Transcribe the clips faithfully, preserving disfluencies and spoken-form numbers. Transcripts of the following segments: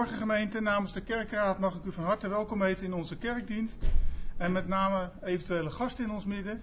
Goedemorgen gemeente, namens de kerkraad mag ik u van harte welkom heten in onze kerkdienst. En met name eventuele gasten in ons midden.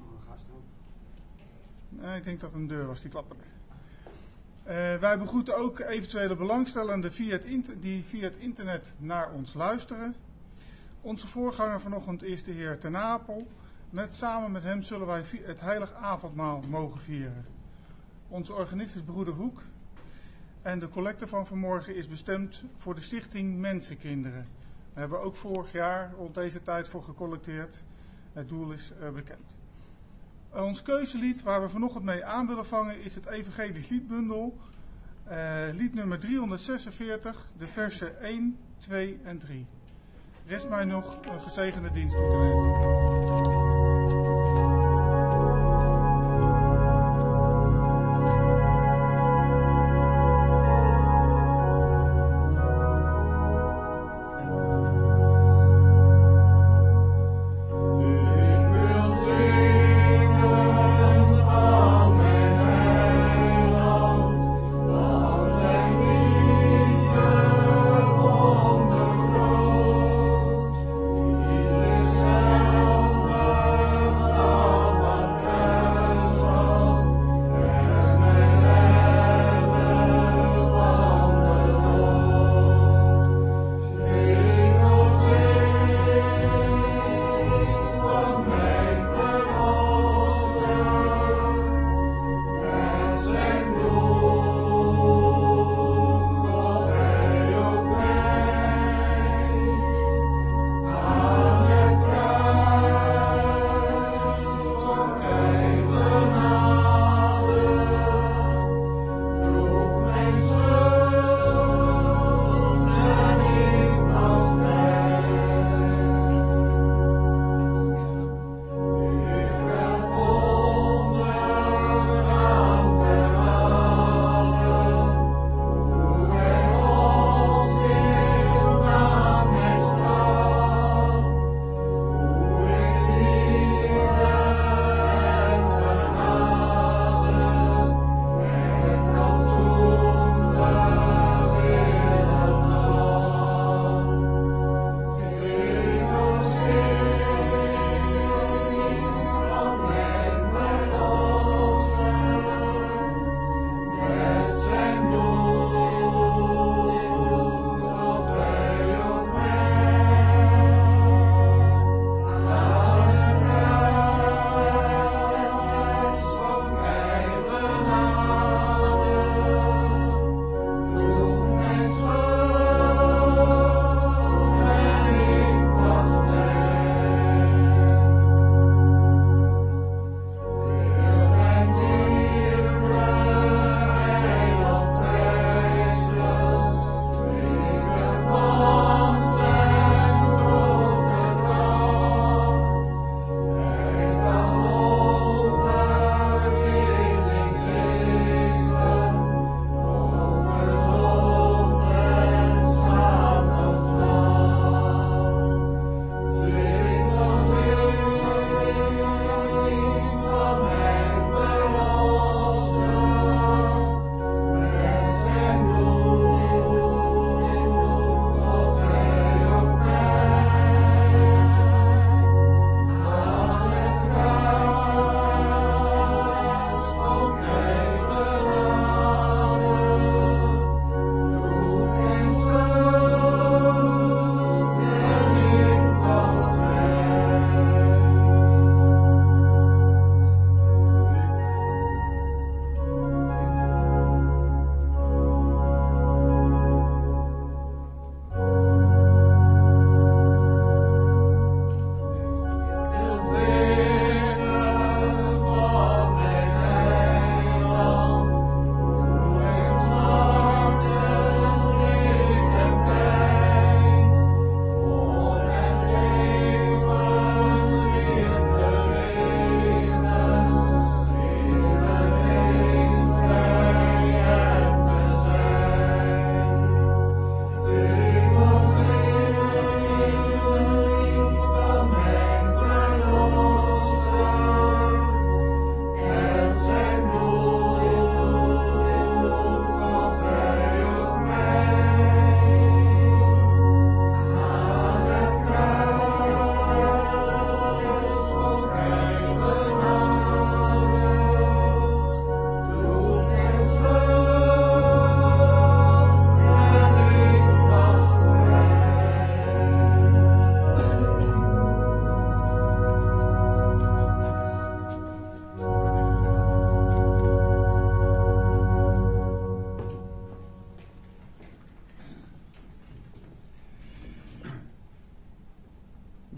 Nee, ik denk dat het een deur was, die klapperde. Uh, wij begroeten ook eventuele belangstellenden via het inter- die via het internet naar ons luisteren. Onze voorganger vanochtend is de heer Ten Apel. Met, samen met hem zullen wij het heilig avondmaal mogen vieren. Onze organist is broeder Hoek. En de collecte van vanmorgen is bestemd voor de stichting Mensenkinderen. We hebben ook vorig jaar rond deze tijd voor gecollecteerd. Het doel is uh, bekend. Uh, ons keuzelied waar we vanochtend mee aan willen vangen is het Evangelisch Liedbundel. Uh, lied nummer driehonderdzesenveertig, de versen één, twee en drie. Rest mij nog een gezegende dienst toe te wensen. Love.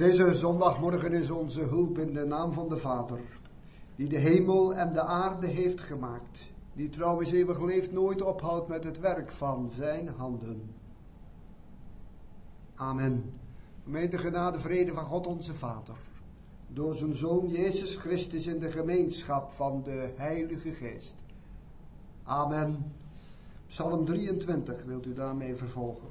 Deze zondagmorgen is onze hulp in de naam van de Vader, die de hemel en de aarde heeft gemaakt, die trouwens eeuwig leeft, nooit ophoudt met het werk van zijn handen. Amen. Gemeente, genade, vrede van God onze Vader, door zijn Zoon Jezus Christus in de gemeenschap van de Heilige Geest. Amen. Psalm drieëntwintig, wilt u daarmee vervolgen?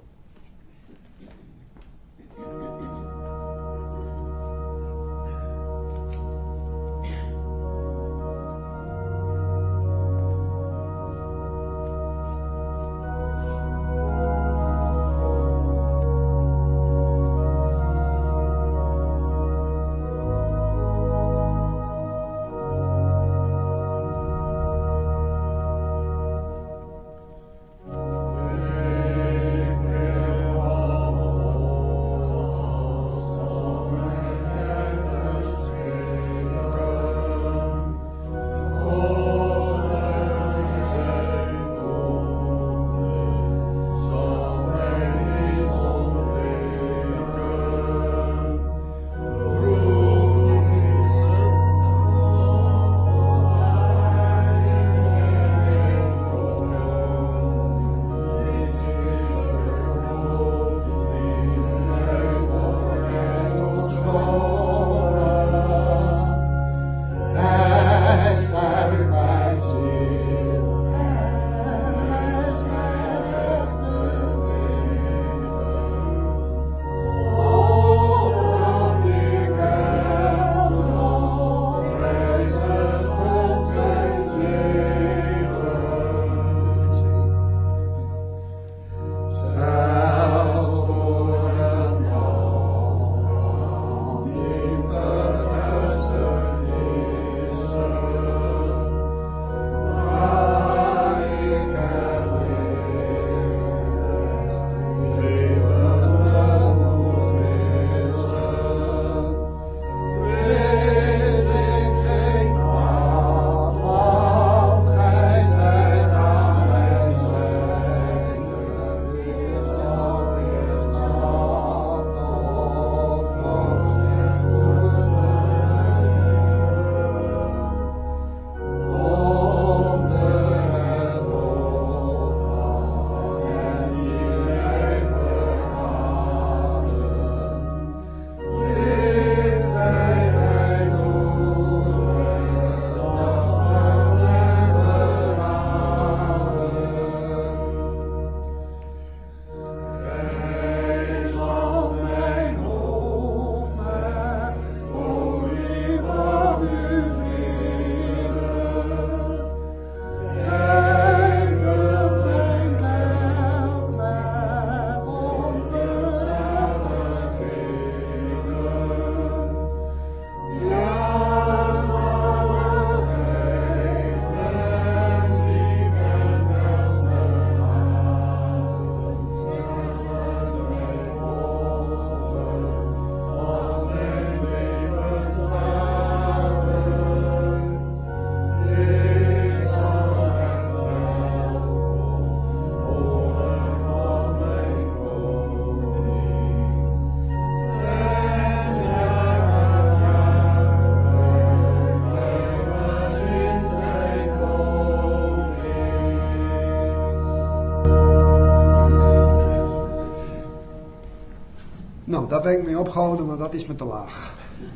Nou, daar ben ik mee opgehouden, maar dat is me te laag.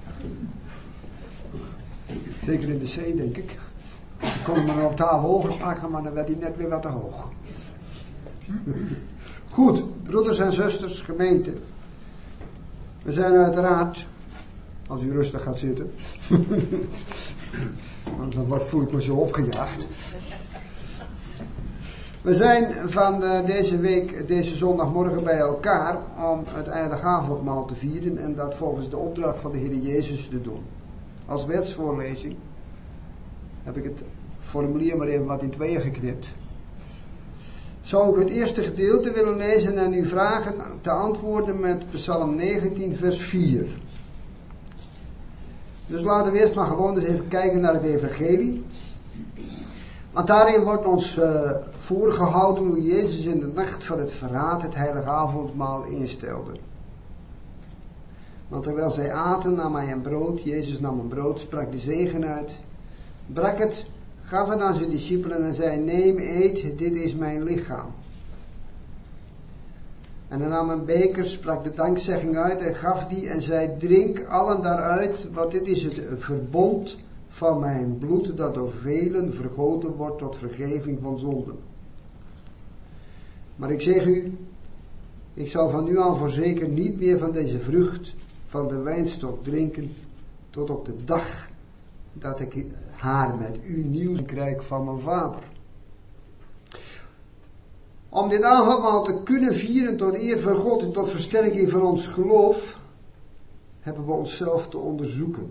Zeker in de C, denk ik. Ik kon hem een octaaf hoger pakken, maar dan werd hij net weer wat te hoog. Goed, broeders en zusters, gemeente. We zijn uiteraard, als u rustig gaat zitten, want dan voel ik me zo opgejaagd. We zijn van deze week, deze zondagmorgen bij elkaar om het heilige avondmaal te vieren en dat volgens de opdracht van de Heer Jezus te doen. Als wetsvoorlezing heb ik het formulier maar even wat in tweeën geknipt. Zou ik het eerste gedeelte willen lezen en u vragen te antwoorden met Psalm negentien vers vier. Dus laten we eerst maar gewoon eens even kijken naar het evangelie. Want daarin wordt ons uh, voorgehouden hoe Jezus in de nacht van het verraad het heilige avondmaal instelde. Want terwijl zij aten, nam hij een brood. Jezus nam een brood, sprak de zegen uit, brak het, gaf het aan zijn discipelen en zei: neem, eet, dit is mijn lichaam. En hij nam een beker, sprak de dankzegging uit en gaf die en zei: drink allen daaruit, want dit is het verbond van mijn bloed dat door velen vergoten wordt tot vergeving van zonden. Maar ik zeg u, ik zal van nu aan voorzeker niet meer van deze vrucht van de wijnstok drinken, tot op de dag dat ik haar met u nieuw krijg van mijn Vader. Om dit avondmaal te kunnen vieren tot eer van God en tot versterking van ons geloof, hebben we onszelf te onderzoeken.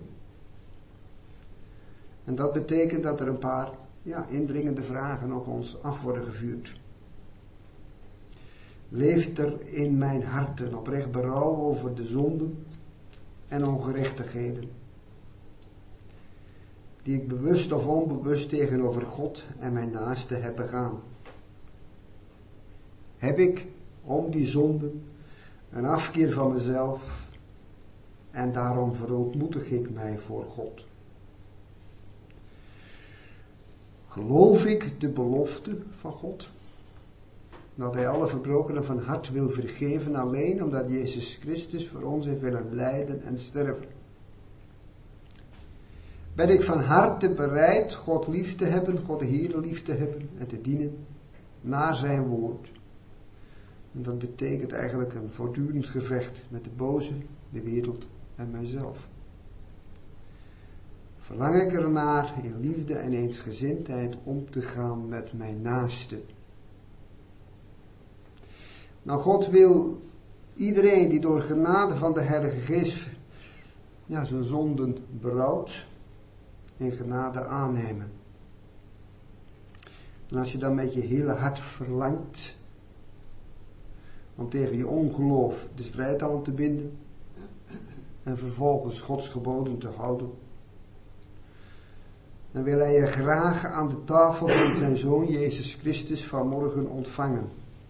En dat betekent dat er een paar ja, indringende vragen op ons af worden gevuurd. Leeft er in mijn hart een oprecht berouw over de zonden en ongerechtigheden, die ik bewust of onbewust tegenover God en mijn naaste heb begaan? Heb ik om die zonden een afkeer van mezelf en daarom verootmoedig ik mij voor God? Geloof ik de belofte van God, dat hij alle verbrokenen van hart wil vergeven, alleen omdat Jezus Christus voor ons heeft willen lijden en sterven? Ben ik van harte bereid God lief te hebben, God de Heer lief te hebben en te dienen naar zijn woord? En dat betekent eigenlijk een voortdurend gevecht met de boze, de wereld en mijzelf. Verlang ik ernaar in liefde en eensgezindheid om te gaan met mijn naaste? Nou, God wil iedereen die door genade van de Heilige Geest ja, zijn zonden berouwt, in genade aannemen. En als je dan met je hele hart verlangt om tegen je ongeloof de strijd aan te binden en vervolgens Gods geboden te houden, dan wil hij je graag aan de tafel van zijn Zoon Jezus Christus vanmorgen ontvangen.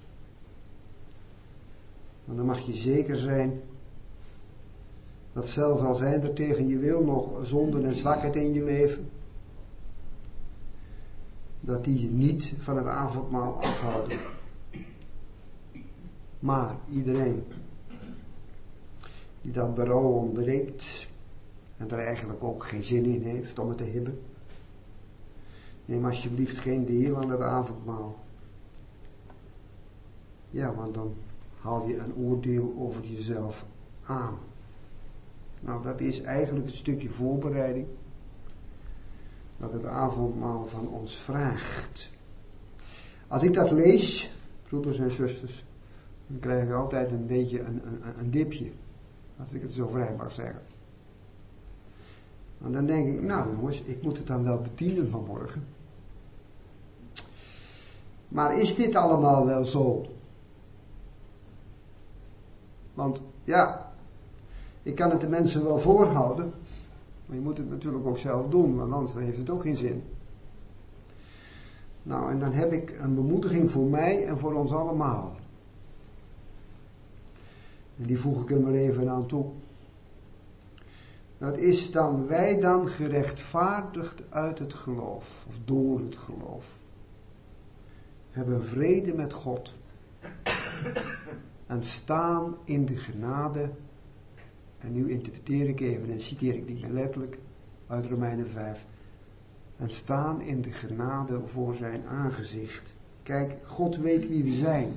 Want dan mag je zeker zijn dat zelfs al zijn er tegen je wil nog zonden en zwakheid in je leven, dat die je niet van het avondmaal afhouden. Maar iedereen die dat berouw ontbreekt en er eigenlijk ook geen zin in heeft om het te hebben, neem alsjeblieft geen deel aan het avondmaal. Ja, want dan haal je een oordeel over jezelf aan. Nou, dat is eigenlijk een stukje voorbereiding dat het avondmaal van ons vraagt. Als ik dat lees, broeders en zusters, dan krijg ik altijd een beetje een, een, een dipje, als ik het zo vrij mag zeggen. En dan denk ik, nou jongens, ik moet het dan wel bedienen vanmorgen. Maar is dit allemaal wel zo? Want ja, ik kan het de mensen wel voorhouden, maar je moet het natuurlijk ook zelf doen, want anders heeft het ook geen zin. Nou, en dan heb ik een bemoediging voor mij en voor ons allemaal. En die voeg ik er maar even aan toe. Dat is dan wij dan gerechtvaardigd uit het geloof, of door het geloof, hebben vrede met God en staan in de genade. En nu interpreteer ik even en citeer ik niet meer letterlijk uit Romeinen vijf. En staan in de genade voor zijn aangezicht. Kijk, God weet wie we zijn.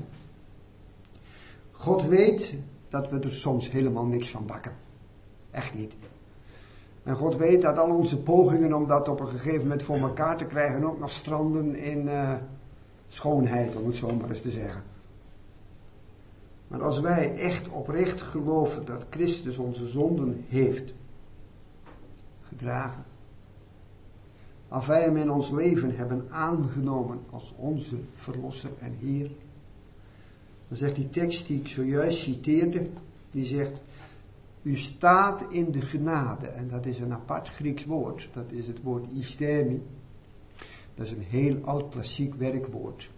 God weet dat we er soms helemaal niks van bakken. Echt niet. En God weet dat al onze pogingen om dat op een gegeven moment voor elkaar te krijgen ook nog stranden in uh, schoonheid, om het zo maar eens te zeggen. Maar als wij echt oprecht geloven dat Christus onze zonden heeft gedragen, als wij hem in ons leven hebben aangenomen als onze verlosser en Heer, dan zegt die tekst die ik zojuist citeerde, die zegt, u staat in de genade, en dat is een apart Grieks woord, dat is het woord istemi, dat is een heel oud klassiek werkwoord,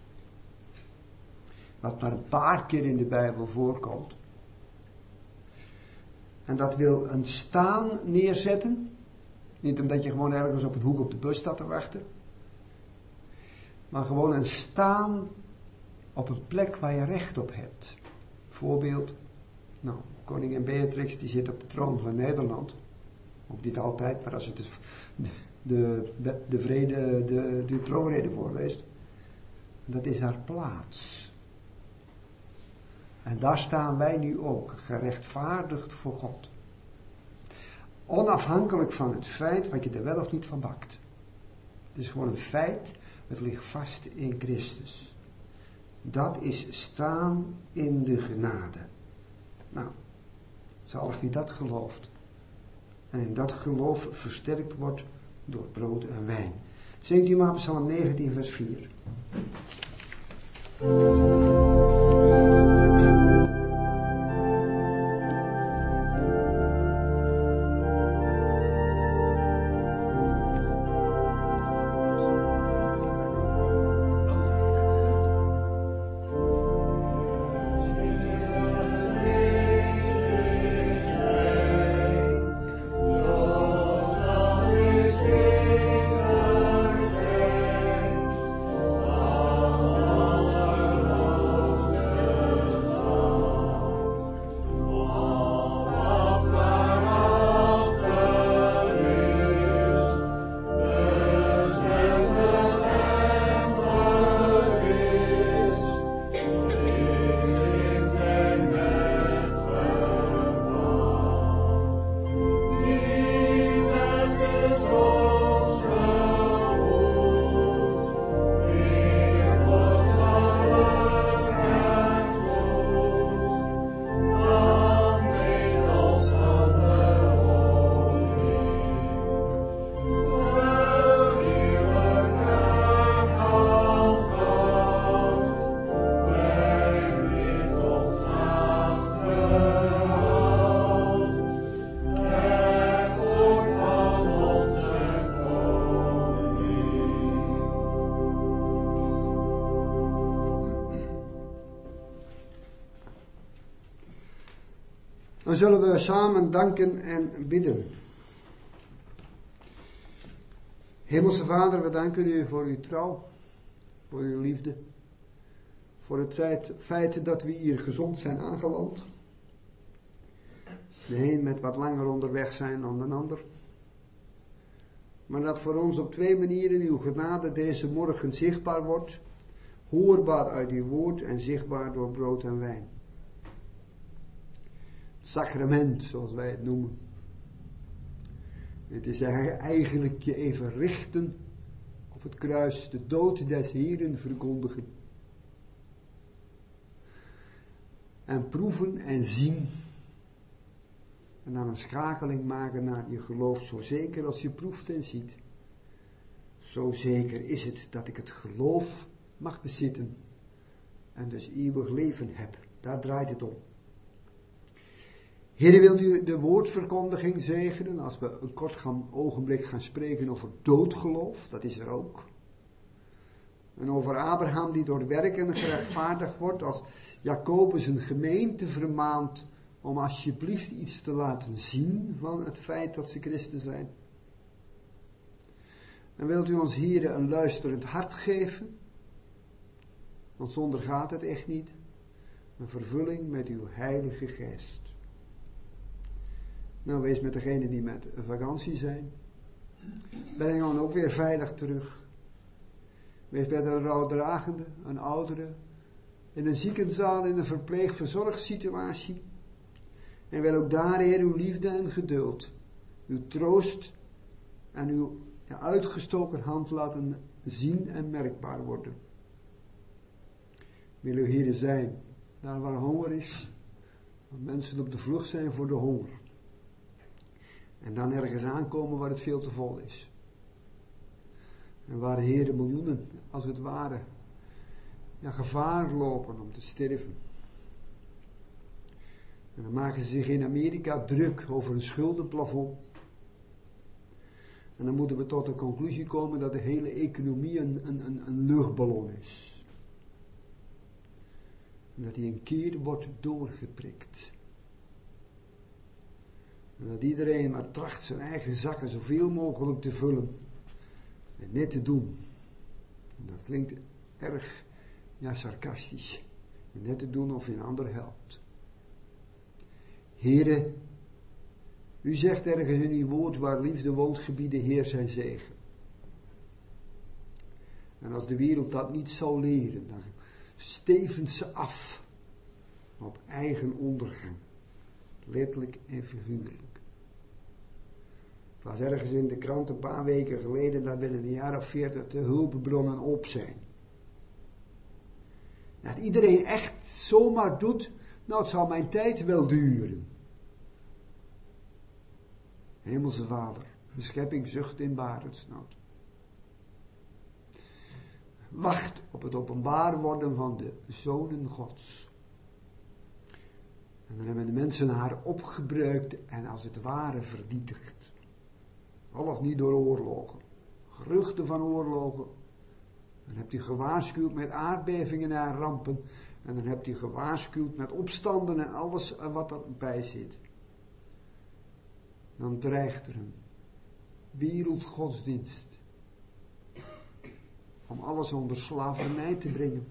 wat maar een paar keer in de Bijbel voorkomt. En dat wil een staan neerzetten. Niet omdat je gewoon ergens op een hoek op de bus staat te wachten. Maar gewoon een staan op een plek waar je recht op hebt. Voorbeeld. Nou, koningin Beatrix die zit op de troon van Nederland. Ook niet altijd, maar als het de, de, de vrede, de, de troonrede voorleest. Dat is haar plaats. En daar staan wij nu ook, gerechtvaardigd voor God. Onafhankelijk van het feit wat je er wel of niet van bakt. Het is gewoon een feit, het ligt vast in Christus. Dat is staan in de genade. Nou, zalig wie dat gelooft. En in dat geloof versterkt wordt door brood en wijn. Zingt u maar Psalm negentien vers vier. Dan zullen we samen danken en bidden. Hemelse Vader, we danken u voor uw trouw, voor uw liefde, voor het feit dat we hier gezond zijn aangeland. De een met wat langer onderweg zijn dan de ander. Maar dat voor ons op twee manieren uw genade deze morgen zichtbaar wordt. Hoorbaar uit uw woord en zichtbaar door brood en wijn. Sacrament, zoals wij het noemen. Het is eigenlijk je even richten op het kruis, de dood des Heeren verkondigen. En proeven en zien. En dan een schakeling maken naar je geloof, zo zeker als je proeft en ziet. Zo zeker is het dat ik het geloof mag bezitten. En dus eeuwig leven heb. Daar draait het om. Heer, wilt u de woordverkondiging zegenen als we een kort gaan, ogenblik gaan spreken over doodgeloof, dat is er ook. En over Abraham die door werken gerechtvaardigd wordt, als Jacobus een gemeente vermaant om alsjeblieft iets te laten zien van het feit dat ze christen zijn. En wilt u ons hier een luisterend hart geven, want zonder gaat het echt niet, een vervulling met uw heilige geest. Nou, wees met degenen die met vakantie zijn. Breng hen ook weer veilig terug. Wees met een rouwdragende, een oudere, in een ziekenzaal, in een verpleeg-verzorgsituatie. En wil ook daar, Heer, uw liefde en geduld, uw troost en uw ja, uitgestoken hand laten zien en merkbaar worden. Wil uw Heer zijn, daar waar honger is, waar mensen op de vlucht zijn voor de honger. En dan ergens aankomen waar het veel te vol is. En waar de Heer miljoenen, als het ware, ja, gevaar lopen om te sterven. En dan maken ze zich in Amerika druk over een schuldenplafond. En dan moeten we tot de conclusie komen dat de hele economie een, een, een, een luchtballon is. En dat die een keer wordt doorgeprikt. En dat iedereen maar tracht zijn eigen zakken zoveel mogelijk te vullen. En net te doen. En dat klinkt erg, ja, sarcastisch. En net te doen of je een ander helpt. Heere, u zegt ergens in uw woord, waar liefde woont, gebied de Heer zijn zegen. En als de wereld dat niet zou leren, dan stevend ze af op eigen ondergang. Letterlijk en figuurlijk. Het was ergens in de krant een paar weken geleden dat binnen een jaar of veertig de hulpbronnen op zijn. Dat iedereen echt zomaar doet, nou het zal mijn tijd wel duren. Hemelse Vader, de schepping zucht in barensnood. Wacht op het openbaar worden van de zonen Gods. En dan hebben de mensen haar opgebruikt en als het ware vernietigd. Al of niet door oorlogen. Geruchten van oorlogen. Dan hebt u gewaarschuwd met aardbevingen en rampen. En dan hebt u gewaarschuwd met opstanden en alles wat erbij zit. Dan dreigt er een wereldgodsdienst. Om alles onder slavernij te brengen.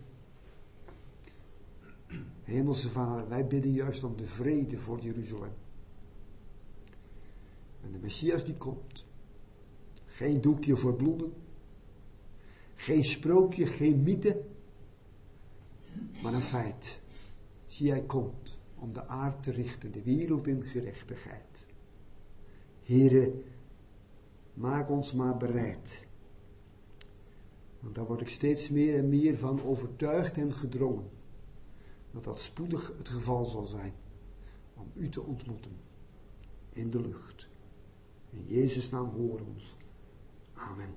Hemelse Vader, wij bidden juist om de vrede voor Jeruzalem. En de Messias die komt. Geen doekje voor bloeden. Geen sprookje, geen mythe. Maar een feit. Zie, hij komt om de aarde te richten, de wereld in gerechtigheid. Heere, maak ons maar bereid. Want daar word ik steeds meer en meer van overtuigd en gedrongen. Dat dat spoedig het geval zal zijn. Om u te ontmoeten. In de lucht. In Jezus' naam hoor ons. Amen.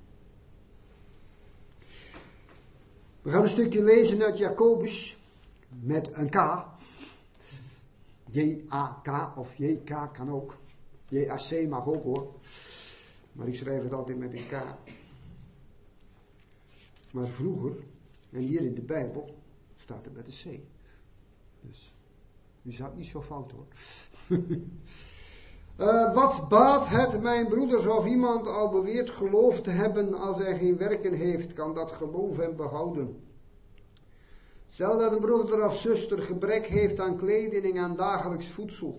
We gaan een stukje lezen uit Jacobus. Met een K. J A K of J K kan ook. J A C mag ook hoor. Maar ik schrijf het altijd met een K. Maar vroeger, en hier in de Bijbel, staat het met een C. Dus, u zat niet zo fout hoor. uh, wat baat het mijn broeders of iemand al beweert geloof te hebben als hij geen werken heeft, kan dat geloof hem behouden. Stel dat een broeder of zuster gebrek heeft aan kleding en aan dagelijks voedsel.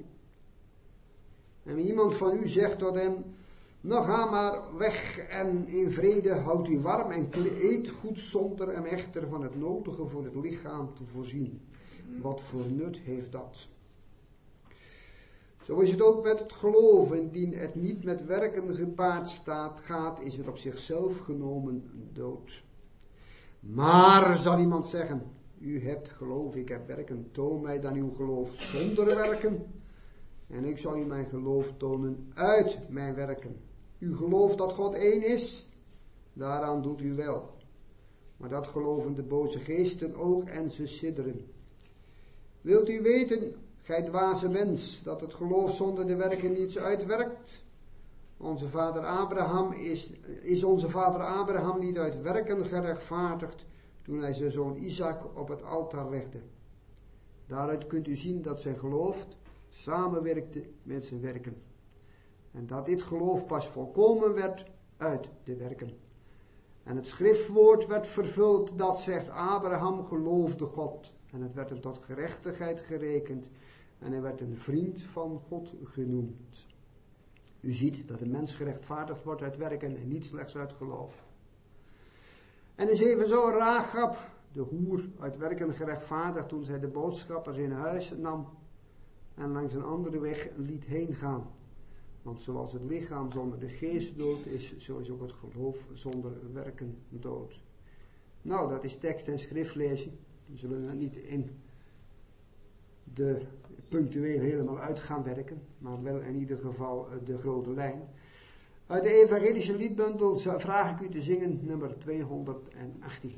En iemand van u zegt tot hem, nou ga maar weg en in vrede houd u warm en eet goed zonder hem echter van het nodige voor het lichaam te voorzien. Wat voor nut heeft dat? Zo is het ook met het geloof. Indien het niet met werken gepaard staat, gaat, is het op zichzelf genomen dood. Maar, zal iemand zeggen, u hebt geloof, ik heb werken, toon mij dan uw geloof zonder werken. En ik zal u mijn geloof tonen uit mijn werken. U gelooft dat God één is, daaraan doet u wel. Maar dat geloven de boze geesten ook en ze sidderen. Wilt u weten, gij dwaze mens, dat het geloof zonder de werken niets uitwerkt? Onze vader Abraham is, is onze vader Abraham niet uit werken gerechtvaardigd toen hij zijn zoon Isaac op het altaar legde. Daaruit kunt u zien dat zijn geloof samenwerkte met zijn werken. En dat dit geloof pas volkomen werd uit de werken. En het schriftwoord werd vervuld dat zegt Abraham geloofde God. En het werd hem tot gerechtigheid gerekend. En hij werd een vriend van God genoemd. U ziet dat een mens gerechtvaardigd wordt uit werken en niet slechts uit geloof. En is evenzo Rahab, de hoer, uit werken gerechtvaardigd toen zij de boodschappers in huis nam en langs een andere weg liet heen gaan. Want zoals het lichaam zonder de geest dood is, zo is ook het geloof zonder werken dood. Nou, dat is tekst en schriftlezing. We zullen er niet in de punctueel helemaal uit gaan werken, maar wel in ieder geval de grote lijn. Uit de evangelische liedbundel vraag ik u te zingen nummer tweehonderdachttien.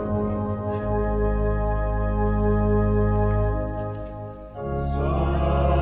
Zo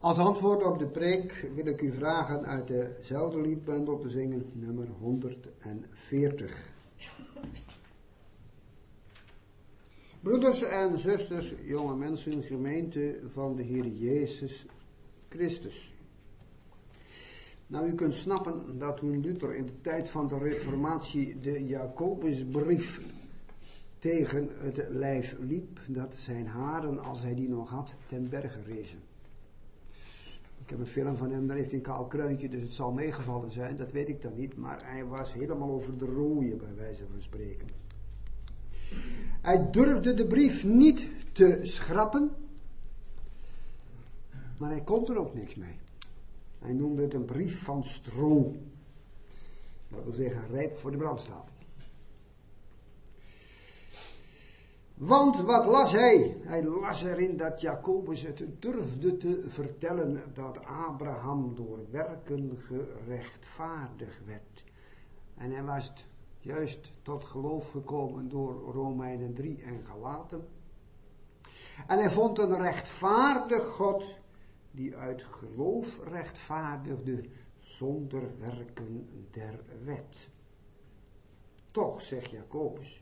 Als antwoord op de preek wil ik u vragen uit dezelfde liedbundel te zingen, nummer honderdveertig. Broeders en zusters, jonge mensen, gemeente van de Heer Jezus Christus. Nou, u kunt snappen dat toen Luther in de tijd van de Reformatie de Jacobusbrief tegen het lijf liep, dat zijn haren, als hij die nog had, ten berge rezen. Ik heb een film van hem, daar heeft hij een kaal kruintje, dus het zal meegevallen zijn, dat weet ik dan niet, maar hij was helemaal over de rooien, bij wijze van spreken. Hij durfde de brief niet te schrappen, maar hij kon er ook niks mee. Hij noemde het een brief van stro. Dat wil zeggen, rijp voor de brandstapel. Want wat las hij? Hij las erin dat Jacobus het durfde te vertellen dat Abraham door werken gerechtvaardigd werd. En hij was juist tot geloof gekomen door Romeinen drie en Galaten. En hij vond een rechtvaardig God die uit geloof rechtvaardigde zonder werken der wet. Toch, zegt Jacobus,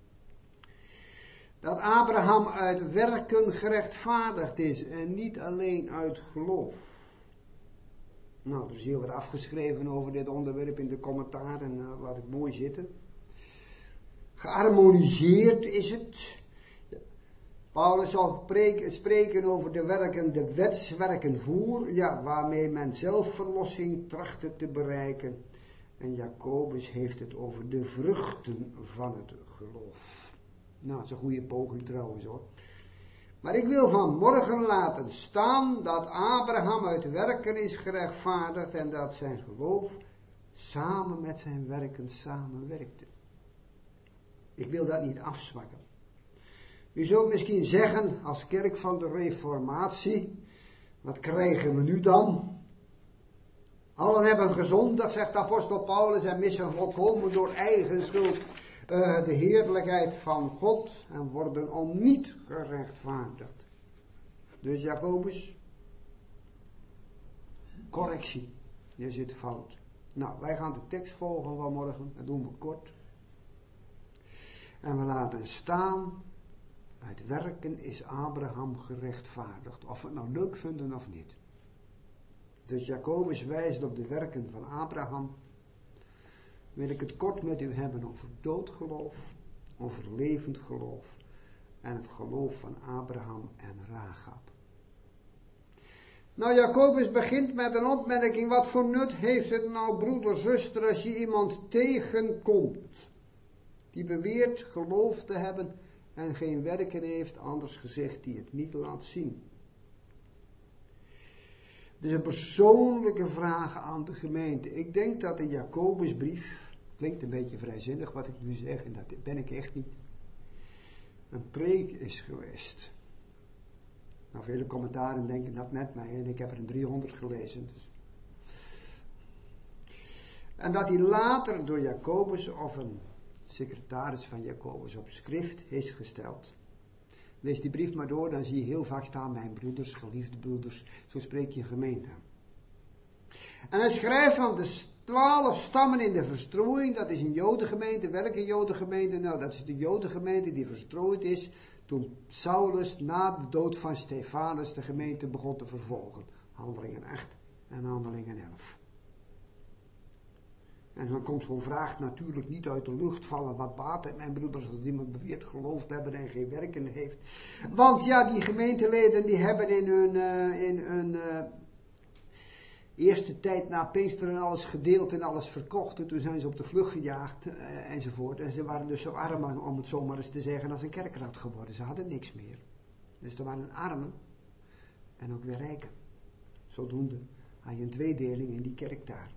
dat Abraham uit werken gerechtvaardigd is en niet alleen uit geloof. Nou, er is heel wat afgeschreven over dit onderwerp in de commentaren, uh, laat ik mooi zitten. Geharmoniseerd is het. Paulus zal spreken over de werken, de wetswerken voor, ja, waarmee men zelfverlossing trachtte te bereiken. En Jacobus heeft het over de vruchten van het geloof. Nou, dat is een goede poging trouwens hoor. Maar ik wil vanmorgen laten staan dat Abraham uit werken is gerechtvaardigd en dat zijn geloof samen met zijn werken samenwerkte. Ik wil dat niet afzwakken. U zult misschien zeggen, als kerk van de Reformatie, wat krijgen we nu dan? Allen hebben gezondigd, zegt apostel Paulus, en missen volkomen door eigen schuld uh, de heerlijkheid van God en worden om niet gerechtvaardigd. Dus Jacobus, correctie, je zit fout. Nou, wij gaan de tekst volgen vanmorgen, dat doen we kort. En we laten staan, uit werken is Abraham gerechtvaardigd, of we het nou leuk vinden of niet. Dus Jacobus wijst op de werken van Abraham. Wil ik het kort met u hebben over doodgeloof, over levend geloof en het geloof van Abraham en Rachab. Nou, Jacobus begint met een opmerking, wat voor nut heeft het nou, broeder, zuster, als je iemand tegenkomt die beweert geloof te hebben en geen werken heeft, anders gezegd die het niet laat zien. Het is een persoonlijke vraag aan de gemeente. Ik denk dat de Jacobusbrief, klinkt een beetje vrijzinnig wat ik nu zeg, en dat ben ik echt niet, een preek is geweest. Nou, vele commentaren denken dat met mij, en ik heb er een driehonderd gelezen. Dus. En dat die later door Jacobus of een secretaris van Jacobus op schrift is gesteld. Lees die brief maar door, dan zie je heel vaak staan, mijn broeders, geliefde broeders, zo spreek je gemeente. En hij schrijft van de twaalf stammen in de verstrooiing, dat is een jodengemeente. Welke jodengemeente? Nou, dat is de jodengemeente die verstrooid is toen Saulus na de dood van Stefanus de gemeente begon te vervolgen. Handelingen acht en Handelingen elf. En dan komt zo'n vraag natuurlijk niet uit de lucht vallen. Wat baat het, mijn broeders, als iemand beweert geloofd hebben en geen werken heeft. Want ja, die gemeenteleden die hebben in hun, uh, in hun uh, eerste tijd na Pinksteren alles gedeeld en alles verkocht. En toen zijn ze op de vlucht gejaagd uh, enzovoort. En ze waren dus zo arm, om het zo maar eens te zeggen, als een kerkraad geworden. Ze hadden niks meer. Dus er waren armen en ook weer rijken. Zodoende had je een tweedeling in die kerk daar.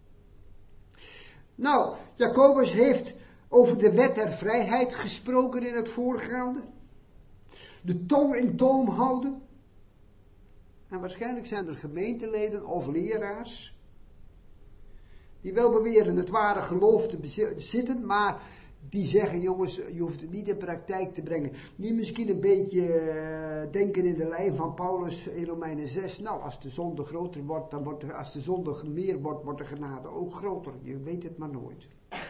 Nou, Jacobus heeft over de wet der vrijheid gesproken in het voorgaande. De tong in toom houden. En waarschijnlijk zijn er gemeenteleden of leraars die wel beweren het ware geloof te bezitten, maar Die zeggen, jongens, je hoeft het niet in praktijk te brengen. Niet misschien een beetje uh, denken in de lijn van Paulus in Romeinen zes. Nou, als de zonde groter wordt, dan wordt de, als de zonde meer wordt, wordt de genade ook groter. Je weet het maar nooit.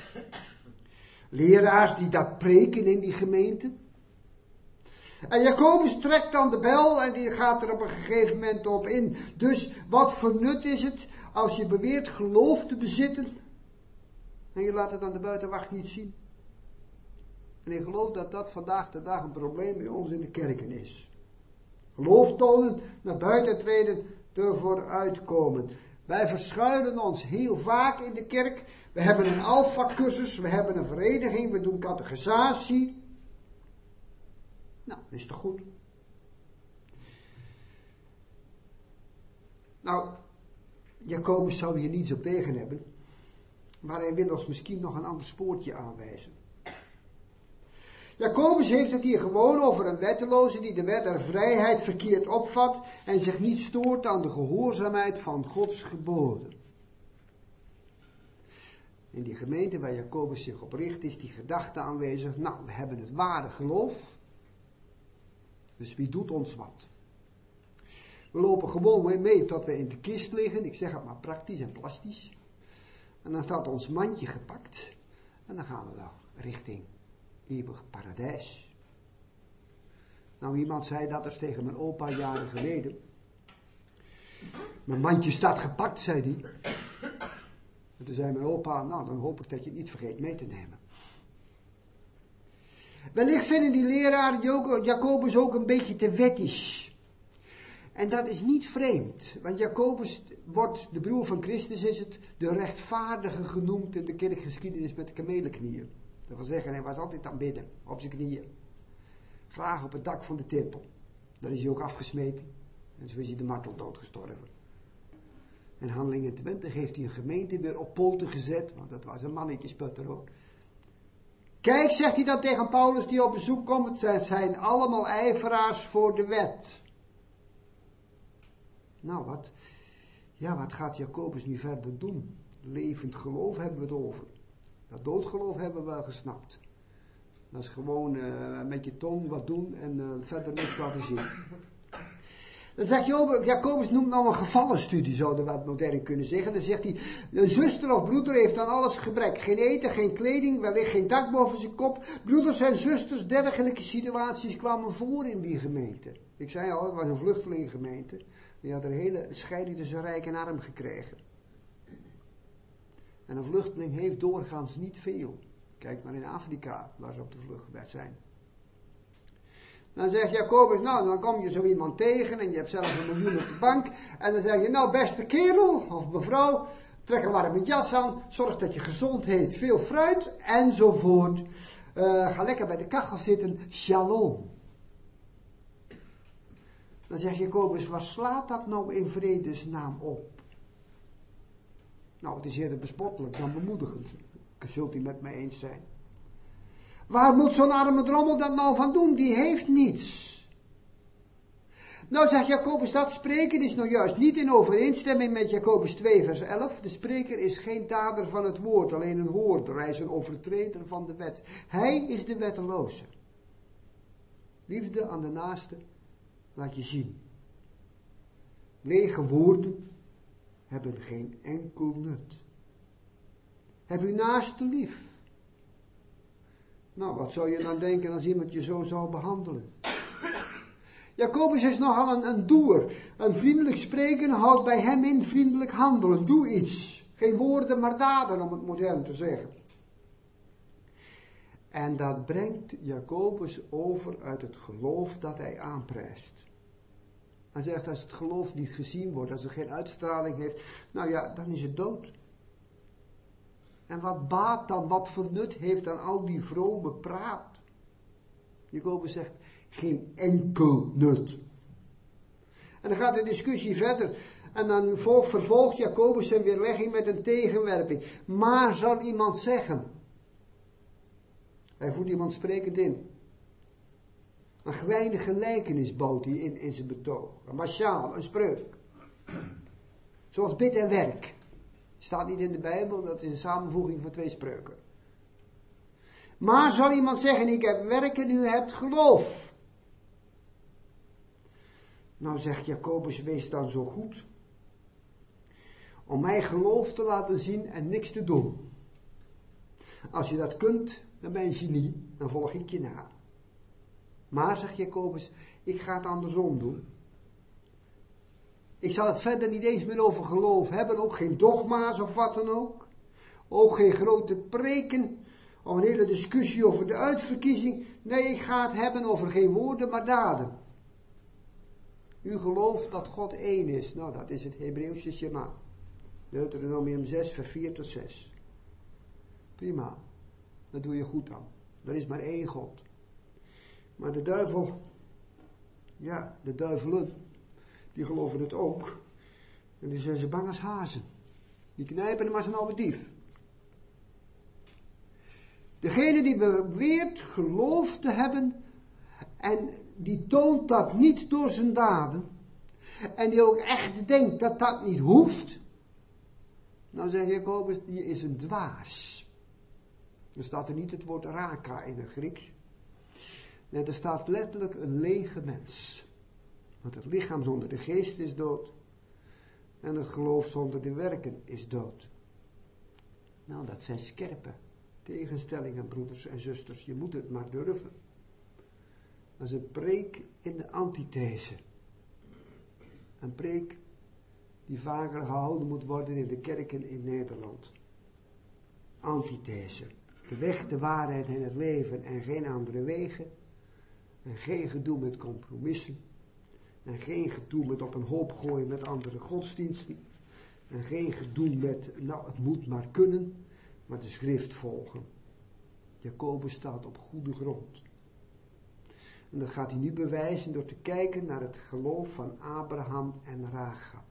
Leraars die dat preken in die gemeente. En Jacobus trekt dan de bel en die gaat er op een gegeven moment op in. Dus wat voor nut is het als je beweert geloof te bezitten en je laat het aan de buitenwacht niet zien? En ik geloof dat dat vandaag de dag een probleem bij ons in de kerken is. Geloof tonen, naar buiten treden, ervoor uitkomen. Wij verschuilen ons heel vaak in de kerk. We hebben een alpha-cursus, we hebben een vereniging, we doen catechisatie. Nou, dat is toch goed? Nou, Jacobus zou hier niets op tegen hebben, maar hij wil ons misschien nog een ander spoortje aanwijzen. Jacobus heeft het hier gewoon over een wetteloze die de wet der vrijheid verkeerd opvat en zich niet stoort aan de gehoorzaamheid van Gods geboden. In die gemeente waar Jacobus zich op richt is die gedachte aanwezig, nou, we hebben het ware geloof, dus wie doet ons wat? We lopen gewoon mee tot we in de kist liggen, ik zeg het maar praktisch en plastisch. En dan staat ons mandje gepakt en dan gaan we wel richting eeuwig paradijs. Nou, iemand zei dat eens tegen mijn opa jaren geleden. Mijn mandje staat gepakt, zei hij. En toen zei mijn opa, nou, dan hoop ik dat je het niet vergeet mee te nemen. Wellicht vinden die leraren Jacobus ook een beetje te wettisch. En dat is niet vreemd, want Jacobus wordt, de broer van Christus is het, de rechtvaardige genoemd in de kerkgeschiedenis met de kamelenknieën. Dat wil zeggen, hij was altijd aan bidden, op zijn knieën. Graag op het dak van de tempel. Daar is hij ook afgesmeten. En zo is hij de marteldood gestorven. In Handelingen twintig heeft hij een gemeente weer op poten gezet, want dat was een mannetjesputter hoor. Kijk, zegt hij dan tegen Paulus die op bezoek komt, het zijn allemaal ijveraars voor de wet. Nou, wat, ja, wat gaat Jacobus nu verder doen? Levend geloof hebben we het over. Dat doodgeloof hebben we wel gesnapt. Dat is gewoon uh, met je tong wat doen en uh, verder niks laten zien. Dan zegt Jacobus, noemt nou een gevallenstudie, zouden we het modern kunnen zeggen. Dan zegt hij, een zuster of broeder heeft aan alles gebrek. Geen eten, geen kleding, wellicht geen dak boven zijn kop. Broeders en zusters, dergelijke situaties kwamen voor in die gemeente. Ik zei al, het was een vluchtelingengemeente. Die had een hele scheiding tussen rijk en arm gekregen. En een vluchteling heeft doorgaans niet veel. Kijk maar in Afrika, waar ze op de vlucht zijn. Dan zegt Jacobus, nou, dan kom je zo iemand tegen en je hebt zelf een miljoen op de bank. En dan zeg je, nou, beste kerel of mevrouw, trek een warme jas aan, zorg dat je gezond heet, veel fruit enzovoort. Uh, ga lekker bij de kachel zitten, shalom. Dan zegt Jacobus, waar slaat dat nou in vredesnaam op? Nou, het is eerder bespottelijk dan bemoedigend. Zult u met mij eens zijn. Waar moet zo'n arme drommel dat nou van doen? Die heeft niets. Nou zegt Jacobus, dat spreken is nou juist niet in overeenstemming met Jacobus twee vers elf. De spreker is geen dader van het woord, alleen een hoorder. Hij is een overtreder van de wet. Hij is de wetteloze. Liefde aan de naaste laat je zien. Lege woorden hebben geen enkel nut. Heb uw naaste lief. Nou, wat zou je dan denken als iemand je zo zou behandelen? Jacobus is nogal een, een doer. Een vriendelijk spreken houdt bij hem in vriendelijk handelen. Doe iets. Geen woorden, maar daden, om het modern te zeggen. En dat brengt Jacobus over uit het geloof dat hij aanprijst. Hij zegt, als het geloof niet gezien wordt, als er geen uitstraling heeft, nou ja, dan is het dood. En wat baat dan, wat voor nut heeft dan al die vrome praat? Jacobus zegt, geen enkel nut. En dan gaat de discussie verder. En dan vervolgt Jacobus zijn weerlegging met een tegenwerping. Maar zal iemand zeggen? Hij voert iemand sprekend in. Een kleine gelijkenis bouwt hij in, in zijn betoog. Een mashaal, een spreuk. Zoals bid en werk. Staat niet in de Bijbel, dat is een samenvoeging van twee spreuken. Maar zal iemand zeggen, ik heb werken, u hebt geloof. Nou zegt Jacobus, wees dan zo goed om mij geloof te laten zien en niks te doen. Als je dat kunt, dan ben je genie, dan volg ik je na. Maar, zegt Jacobus, ik ga het andersom doen. Ik zal het verder niet eens meer over geloof hebben, ook geen dogma's of wat dan ook. Ook geen grote preken of een hele discussie over de uitverkiezing. Nee, ik ga het hebben over geen woorden, maar daden. U gelooft dat God één is. Nou, dat is het Hebreeuwse Shema. Deuteronomium zes, vers vier tot zes. Prima. Dat doe je goed aan. Er is maar één God. Maar de duivel, ja, de duivelen, die geloven het ook. En die zijn ze bang als hazen. Die knijpen hem als een oude dief. Degene die beweert geloof te hebben en die toont dat niet door zijn daden en die ook echt denkt dat dat niet hoeft, nou zegt Jacobus, die is een dwaas. Er staat er niet het woord raka in het Grieks. Nee, er staat letterlijk een lege mens. Want het lichaam zonder de geest is dood. En het geloof zonder de werken is dood. Nou, dat zijn scherpe tegenstellingen, broeders en zusters. Je moet het maar durven. Dat is een preek in de antithese. Een preek die vaker gehouden moet worden in de kerken in Nederland. Antithese. De weg, de waarheid en het leven en geen andere wegen. En geen gedoe met compromissen. En geen gedoe met op een hoop gooien met andere godsdiensten. En geen gedoe met, nou het moet maar kunnen, maar de schrift volgen. Jacobus staat op goede grond. En dat gaat hij nu bewijzen door te kijken naar het geloof van Abraham en Rachab.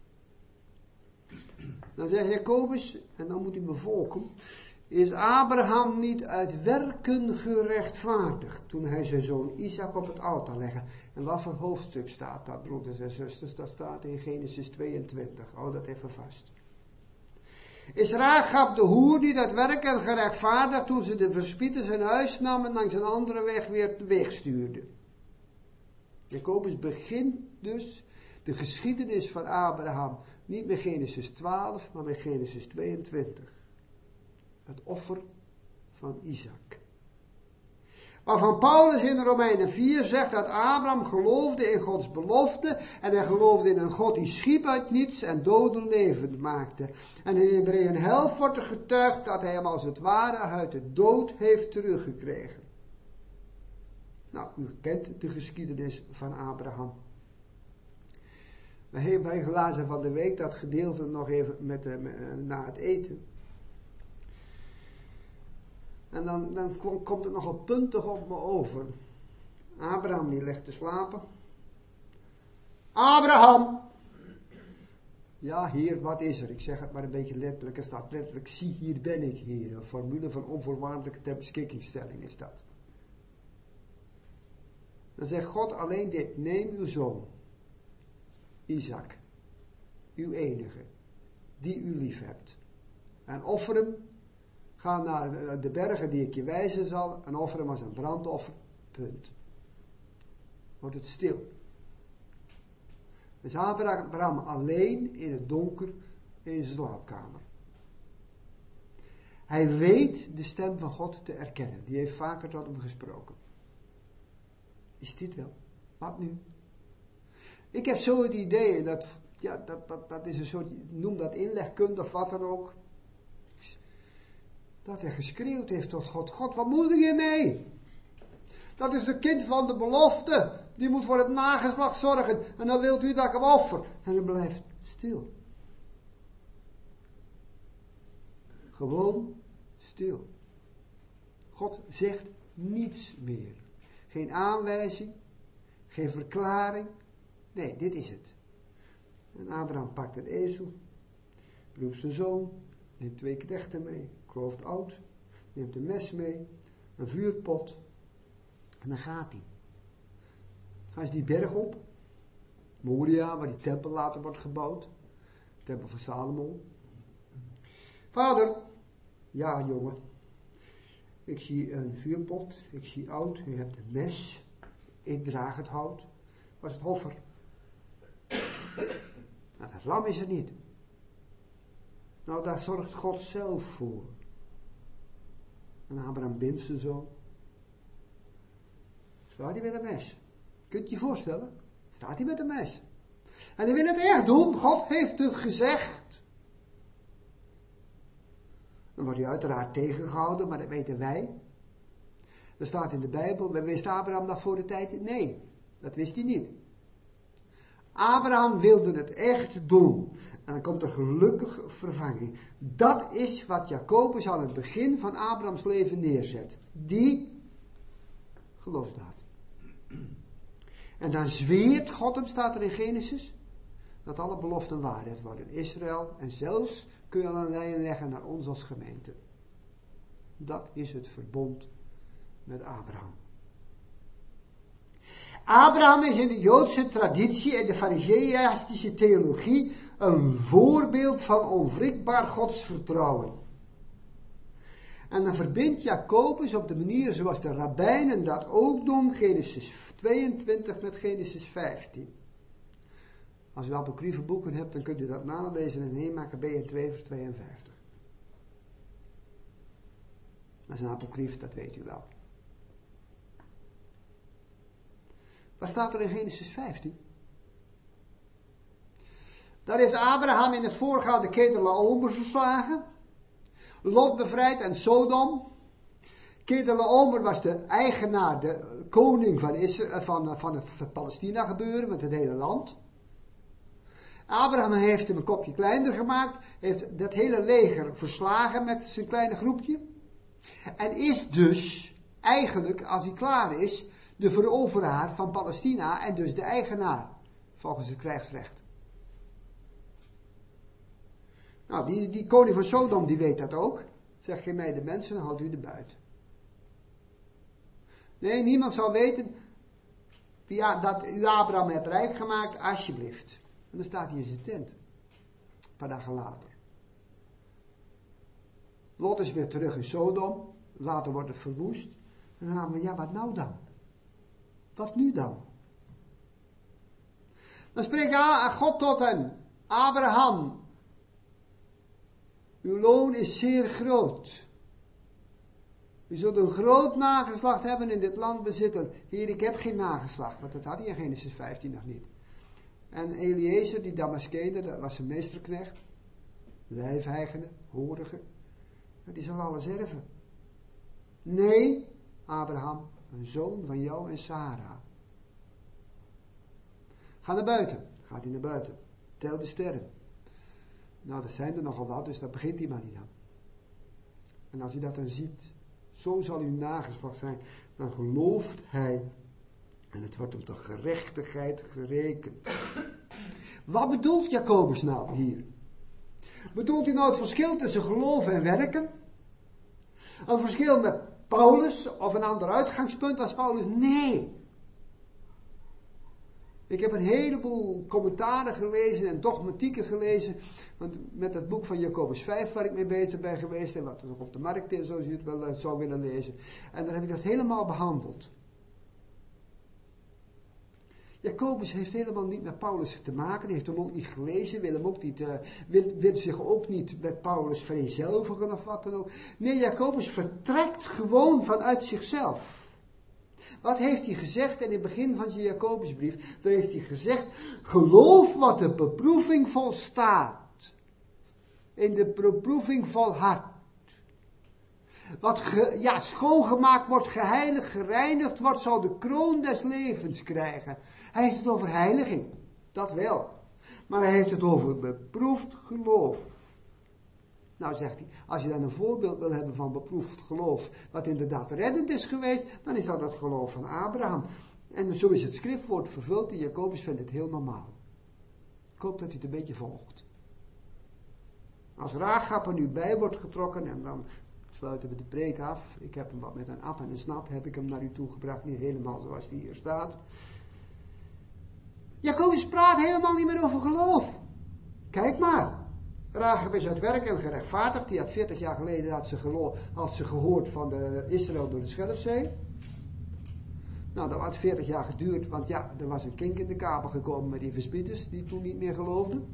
Dan zegt Jacobus, en dan moet u me volgen, is Abraham niet uit werken gerechtvaardigd toen hij zijn zoon Isaac op het altaar legde? En wat voor hoofdstuk staat dat, broeders en zusters? Dat staat in Genesis tweeëntwintig. Hou dat even vast. Is Rachab de hoer niet uit werken gerechtvaardigd toen ze de verspieters in huis nam en langs een andere weg weer wegstuurde? Jacobus begint dus de geschiedenis van Abraham niet met Genesis twaalf, maar met Genesis tweeëntwintig. Het offer van Isaac. Waarvan Paulus in Romeinen vier zegt dat Abraham geloofde in Gods belofte en hij geloofde in een God die schiep uit niets en doden levend maakte. En in Hebreeën elf wordt er getuigd dat hij hem als het ware uit de dood heeft teruggekregen. Nou, u kent de geschiedenis van Abraham. We hebben bij glazen van de week dat gedeelte nog even met de, met, na het eten. En dan, dan kom, komt het nogal puntig op me over. Abraham die legt te slapen. Abraham! Ja, Heer, wat is er? Ik zeg het maar een beetje letterlijk. Er staat letterlijk, zie, hier ben ik, Heer. Een formule van onvoorwaardelijke ter beschikkingstelling is dat. Dan zegt God alleen dit, neem uw zoon, Isaac, uw enige, die u lief hebt. En offer hem. Ga naar de bergen die ik je wijzen zal en offer hem als een brandoffer. Punt. Wordt het stil. Dus Abraham alleen in het donker in zijn slaapkamer. Hij weet de stem van God te erkennen. Die heeft vaker tot hem gesproken. Is dit wel? Wat nu? Ik heb zo het idee, dat, ja, dat, dat, dat is een soort, noem dat inlegkunde of wat dan ook. Dat hij geschreeuwd heeft tot God. God, wat moet ik hiermee? Dat is de kind van de belofte. Die moet voor het nageslacht zorgen. En dan wilt u dat ik hem offer. En hij blijft stil. Gewoon stil. God zegt niets meer. Geen aanwijzing. Geen verklaring. Nee, dit is het. En Abraham pakt een ezel. Roept zijn zoon. Neemt twee knechten mee. Gelooft oud. Neemt een mes mee. Een vuurpot. En dan gaat hij. Gaan ze die berg op. Moria, waar die tempel later wordt gebouwd. De tempel van Salomo. Vader. Ja, jongen. Ik zie een vuurpot, ik zie oud, u hebt een mes, ik draag het hout. Was het offer? Maar het lam is er niet. Nou, daar zorgt God zelf voor. En Abraham bindt zijn zoon. Staat hij met een mes? Kunt je je voorstellen? Staat hij met een mes? En hij wil het echt doen. God heeft het gezegd. Dan wordt hij uiteraard tegengehouden, maar dat weten wij. Er staat in de Bijbel, wist Abraham dat voor de tijd? Nee, dat wist hij niet. Abraham wilde het echt doen. En dan komt er gelukkig vervanging. Dat is wat Jacobus aan het begin van Abrahams leven neerzet. Die geloofsdaad. En dan zweert God hem, staat er in Genesis, dat alle beloften waarheid worden. Israël en zelfs kun je een lijn leggen naar ons als gemeente. Dat is het verbond met Abraham. Abraham is in de Joodse traditie en de Farizeïstische theologie een voorbeeld van onwrikbaar godsvertrouwen. En dan verbindt Jacobus op de manier zoals de rabbijnen dat ook doen, Genesis tweeëntwintig met Genesis vijftien. Als u apocryfe boeken hebt, dan kunt u dat nalezen in Nehemia Maccabeeën twee vers tweeënvijftig. Dat is een apocryf, dat weet u wel. Wat staat er in Genesis vijftien? Daar heeft Abraham in het voorgaande Kedorlaomer verslagen. Lot bevrijd en Sodom. Kedorlaomer was de eigenaar, de koning van, Israël, van, van het Palestina gebeuren, met het hele land. Abraham heeft hem een kopje kleiner gemaakt, heeft dat hele leger verslagen met zijn kleine groepje. En is dus eigenlijk, als hij klaar is, de veroveraar van Palestina en dus de eigenaar, volgens het krijgsrecht. Nou, die, die koning van Sodom, die weet dat ook. Zegt, geef mij de mensen, dan houdt u de buit. Nee, niemand zal weten ja, dat u Abraham hebt rijk gemaakt, alsjeblieft. En dan staat hij in zijn tent. Een paar dagen later. Lot is weer terug in Sodom. Later wordt het verwoest. En dan gaan we, ja, wat nou dan? Wat nu dan? Dan spreekt God tot hem. Abraham, uw loon is zeer groot. U zult een groot nageslacht hebben in dit land bezitten. Heer, ik heb geen nageslacht, want dat had hij in Genesis vijftien nog niet. En Eliezer, die Damaskener, dat was zijn meesterknecht. Lijfeigene, horige. Die zal alles erven. Nee, Abraham, een zoon van jou en Sarah. Ga naar buiten. Gaat hij naar buiten. Tel de sterren. Nou, dat zijn er nogal wat, dus daar begint hij maar niet aan. En als hij dat dan ziet, zo zal uw nageslacht zijn, dan gelooft hij. En het wordt hem tot gerechtigheid gerekend. Wat bedoelt Jacobus nou hier? Bedoelt hij nou het verschil tussen geloof en werken? Een verschil met Paulus of een ander uitgangspunt als Paulus? Nee. Ik heb een heleboel commentaren gelezen en dogmatieken gelezen. Want met het boek van Jacobus vijf waar ik mee bezig ben geweest. En wat er ook op de markt is, zoals u het wel uh, zou willen lezen. En daar heb ik dat helemaal behandeld. Jacobus heeft helemaal niet met Paulus te maken. Heeft hem ook niet gelezen. Wil, hem ook niet, uh, wil, wil zich ook niet met Paulus vereenzelvigen of wat dan ook. Nee, Jacobus vertrekt gewoon vanuit zichzelf. Wat heeft hij gezegd in het begin van zijn Jacobusbrief? Daar heeft hij gezegd, geloof wat de beproeving volstaat. In de beproeving volhardt. Wat ge, ja, schoongemaakt wordt, geheiligd, gereinigd wordt, zal de kroon des levens krijgen. Hij heeft het over heiliging, dat wel. Maar hij heeft het over beproefd geloof. Nou zegt hij, als je dan een voorbeeld wil hebben van beproefd geloof, wat inderdaad reddend is geweest, dan is dat het geloof van Abraham. En zo is het schriftwoord vervuld en Jacobus vindt het heel normaal. Ik hoop dat hij het een beetje volgt. Als Rachab er nu bij wordt getrokken en dan sluiten we de preek af. Ik heb hem wat met een ap en een snap, heb ik hem naar u toegebracht, niet helemaal zoals die hier staat. Jacobus praat helemaal niet meer over geloof. Kijk maar. Rahab is uit werken gerechtvaardigd. Die had veertig jaar geleden had ze, gelo- had ze gehoord van de Israël door de Schelfzee. Nou, dat had veertig jaar geduurd, want ja, er was een kink in de kabel gekomen met die verspieders die toen niet meer geloofden.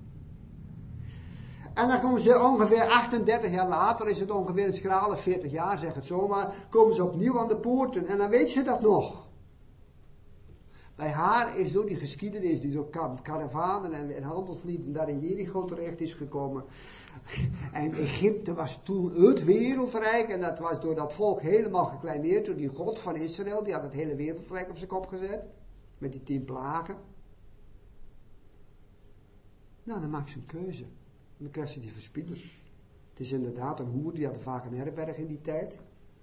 En dan komen ze ongeveer achtendertig jaar later, is het ongeveer een schrale veertig jaar, zeg het zomaar, komen ze opnieuw aan de poorten en dan weet ze dat nog. Bij haar is door die geschiedenis, die door karavanen en, en handelslieden daar in Jericho terecht is gekomen. En Egypte was toen het wereldrijk en dat was door dat volk helemaal gekleineerd door die God van Israël. Die had het hele wereldrijk op zijn kop gezet. Met die tien plagen. Nou, dan maakt ze een keuze. En dan krijgt ze die verspieders. Het is inderdaad een hoer, die had vaak een herberg in die tijd.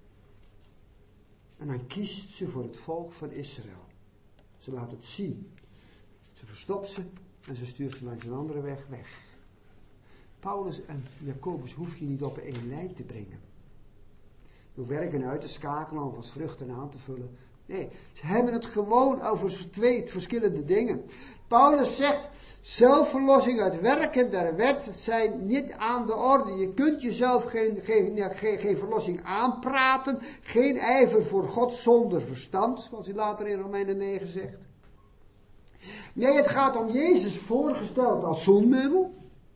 En dan kiest ze voor het volk van Israël. Ze laat het zien. Ze verstopt ze en ze stuurt ze langs een andere weg weg. Paulus en Jacobus hoef je niet op één lijn te brengen. Door werken uit te schakelen of als vruchten aan te vullen. Nee, ze hebben het gewoon over twee verschillende dingen. Paulus zegt, zelfverlossing uit werken der wet zijn niet aan de orde. Je kunt jezelf geen, geen, geen, geen verlossing aanpraten. Geen ijver voor God zonder verstand, zoals hij later in Romeinen negen zegt. Nee, het gaat om Jezus voorgesteld als zonmiddel.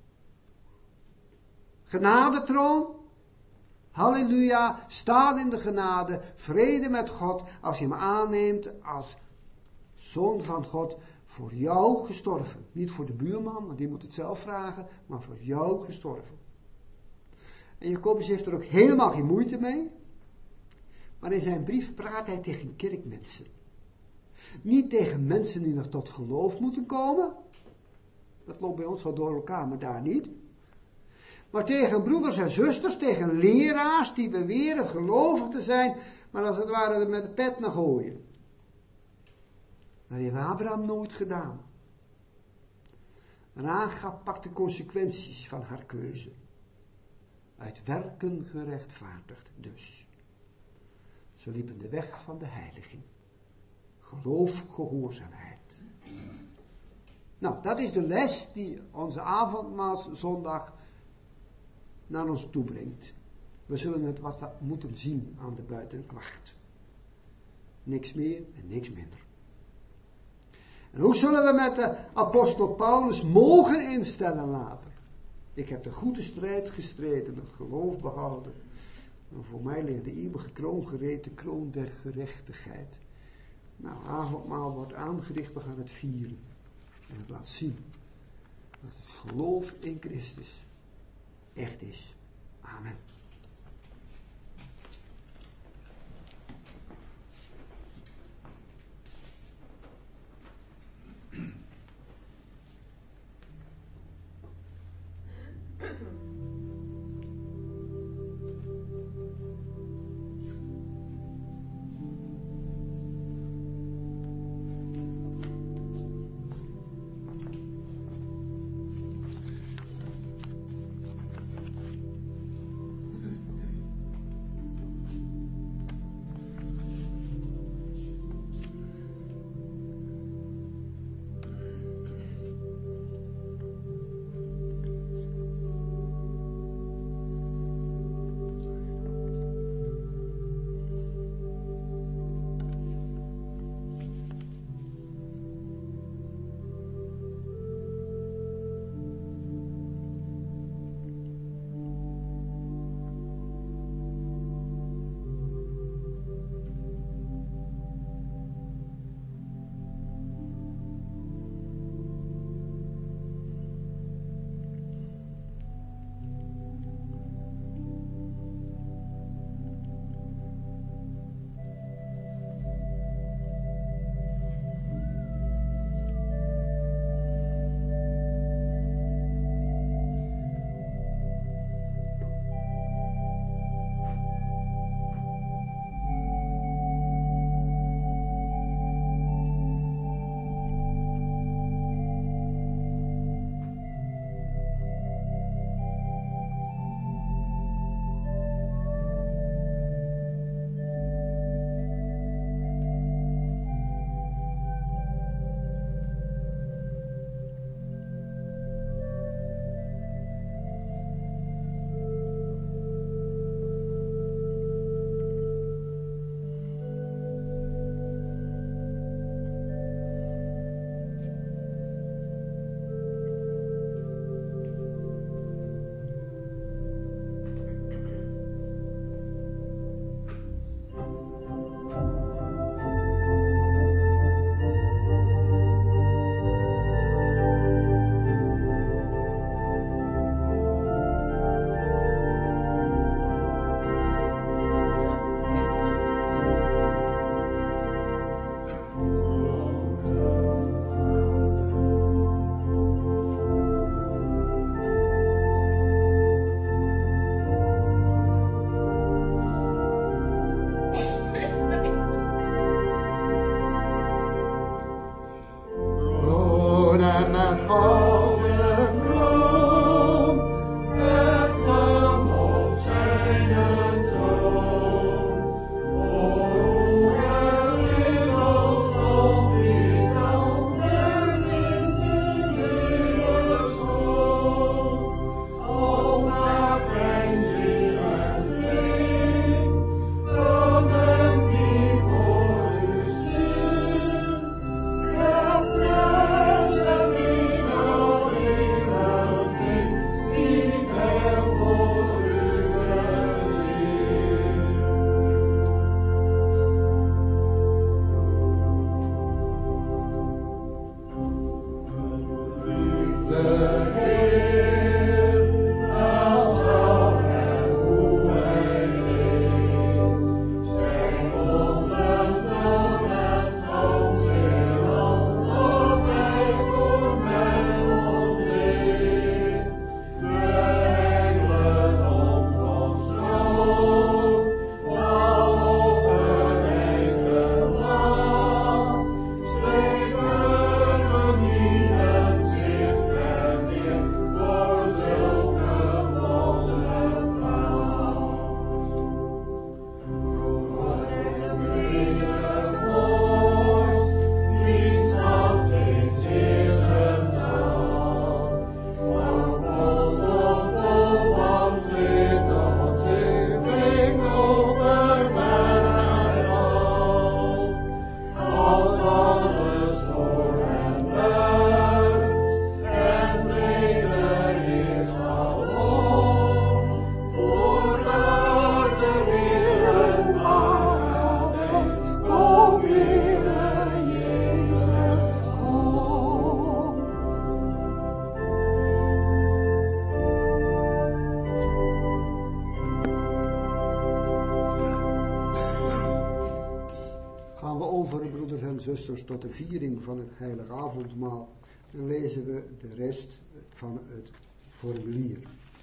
Genadetroon. Halleluja, staan in de genade, vrede met God, als je hem aanneemt als zoon van God, voor jou gestorven. Niet voor de buurman, want die moet het zelf vragen, maar voor jou gestorven. En Jacobus heeft er ook helemaal geen moeite mee, maar in zijn brief praat hij tegen kerkmensen. Niet tegen mensen die nog tot geloof moeten komen, dat loopt bij ons wel door elkaar, maar daar niet. Maar tegen broeders en zusters, tegen leraars die beweren gelovig te zijn, maar als het ware er met de pet naar gooien. Dat heeft Abraham nooit gedaan. En Agab pakt de consequenties van haar keuze. Uit werken gerechtvaardigd dus. Ze liepen de weg van de heiliging. Geloof, gehoorzaamheid. Nou, dat is de les die onze avondmaalszondag naar ons toebrengt. We zullen het wat moeten zien aan de buitenkwacht. Niks meer en niks minder. En hoe zullen we met de apostel Paulus mogen instellen later? Ik heb de goede strijd gestreden, het geloof behouden. En voor mij ligt de eeuwige kroon gereed, de kroon der gerechtigheid. Nou, avondmaal wordt aangericht, we gaan het vieren. En het laat zien dat het geloof in Christus echt is. Amen. zusters, tot de viering van het heilige avondmaal. Dan lezen we de rest van het formulier.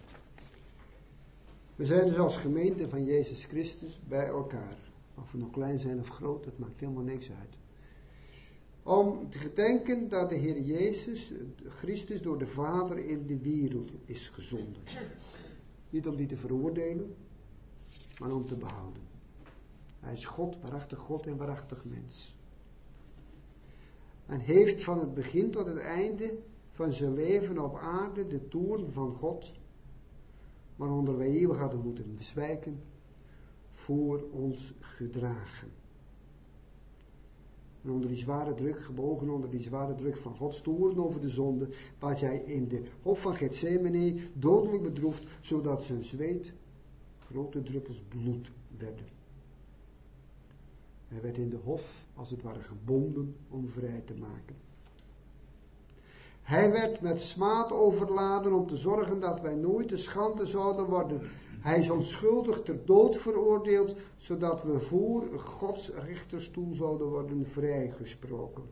We zijn dus als gemeente van Jezus Christus bij elkaar. Of we nog klein zijn of groot, dat maakt helemaal niks uit. Om te gedenken dat de Heer Jezus Christus door de Vader in de wereld is gezonden. Niet om die te veroordelen, maar om te behouden. Hij is God, waarachtig God en waarachtig mens. En heeft van het begin tot het einde van zijn leven op aarde de toorn van God, waaronder wij eeuwig hadden moeten bezwijken, voor ons gedragen. En onder die zware druk, gebogen onder die zware druk van Gods toorn over de zonde, was hij in de hof van Gethsemane dodelijk bedroefd, zodat zijn zweet grote druppels bloed werden. Hij werd in de hof, als het ware, gebonden om vrij te maken. Hij werd met smaad overladen om te zorgen dat wij nooit te schande zouden worden. Hij is onschuldig ter dood veroordeeld, zodat we voor Gods rechterstoel zouden worden vrijgesproken.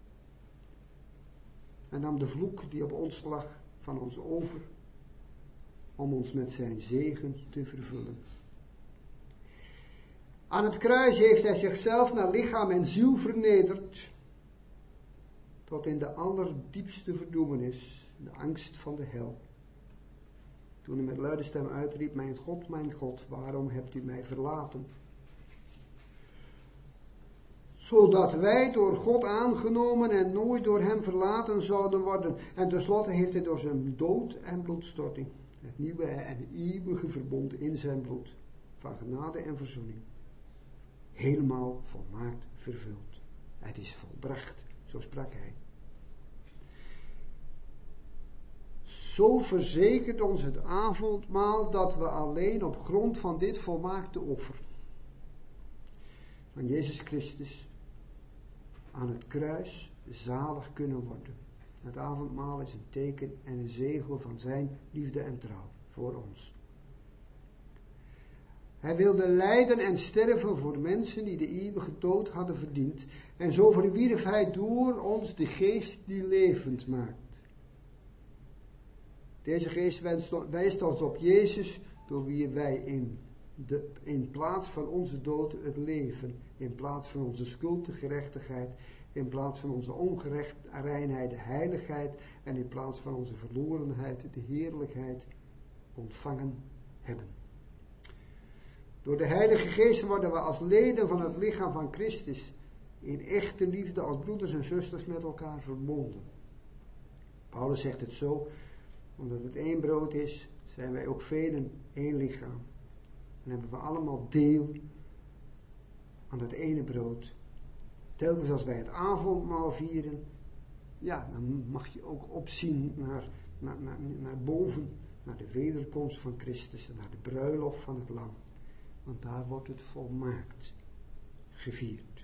Hij nam de vloek die op ons lag van ons over, om ons met zijn zegen te vervullen. Aan het kruis heeft hij zichzelf naar lichaam en ziel vernederd, tot in de allerdiepste verdoemenis, de angst van de hel. Toen hij met luide stem uitriep, mijn God, mijn God, waarom hebt u mij verlaten? Zodat wij door God aangenomen en nooit door hem verlaten zouden worden. En tenslotte heeft hij door zijn dood en bloedstorting het nieuwe en eeuwige verbond in zijn bloed van genade en verzoening helemaal volmaakt vervuld. Het is volbracht, zo sprak hij. Zo verzekert ons het avondmaal dat we alleen op grond van dit volmaakte offer van Jezus Christus aan het kruis zalig kunnen worden. Het avondmaal is een teken en een zegel van zijn liefde en trouw voor ons. Hij wilde lijden en sterven voor mensen die de eeuwige dood hadden verdiend. En zo verwierf hij door ons de geest die levend maakt. Deze geest wijst ons op Jezus, door wie wij in, de, in plaats van onze dood het leven, in plaats van onze schuld de gerechtigheid, in plaats van onze ongereinheid de heiligheid en in plaats van onze verlorenheid de heerlijkheid ontvangen hebben. Door de Heilige Geest worden we als leden van het lichaam van Christus in echte liefde als broeders en zusters met elkaar verbonden. Paulus zegt het zo, omdat het één brood is, zijn wij ook velen één lichaam. En hebben we allemaal deel aan dat ene brood. Telkens als wij het avondmaal vieren, ja, dan mag je ook opzien naar, naar, naar, naar boven, naar de wederkomst van Christus en naar de bruiloft van het lam. Want daar wordt het volmaakt gevierd.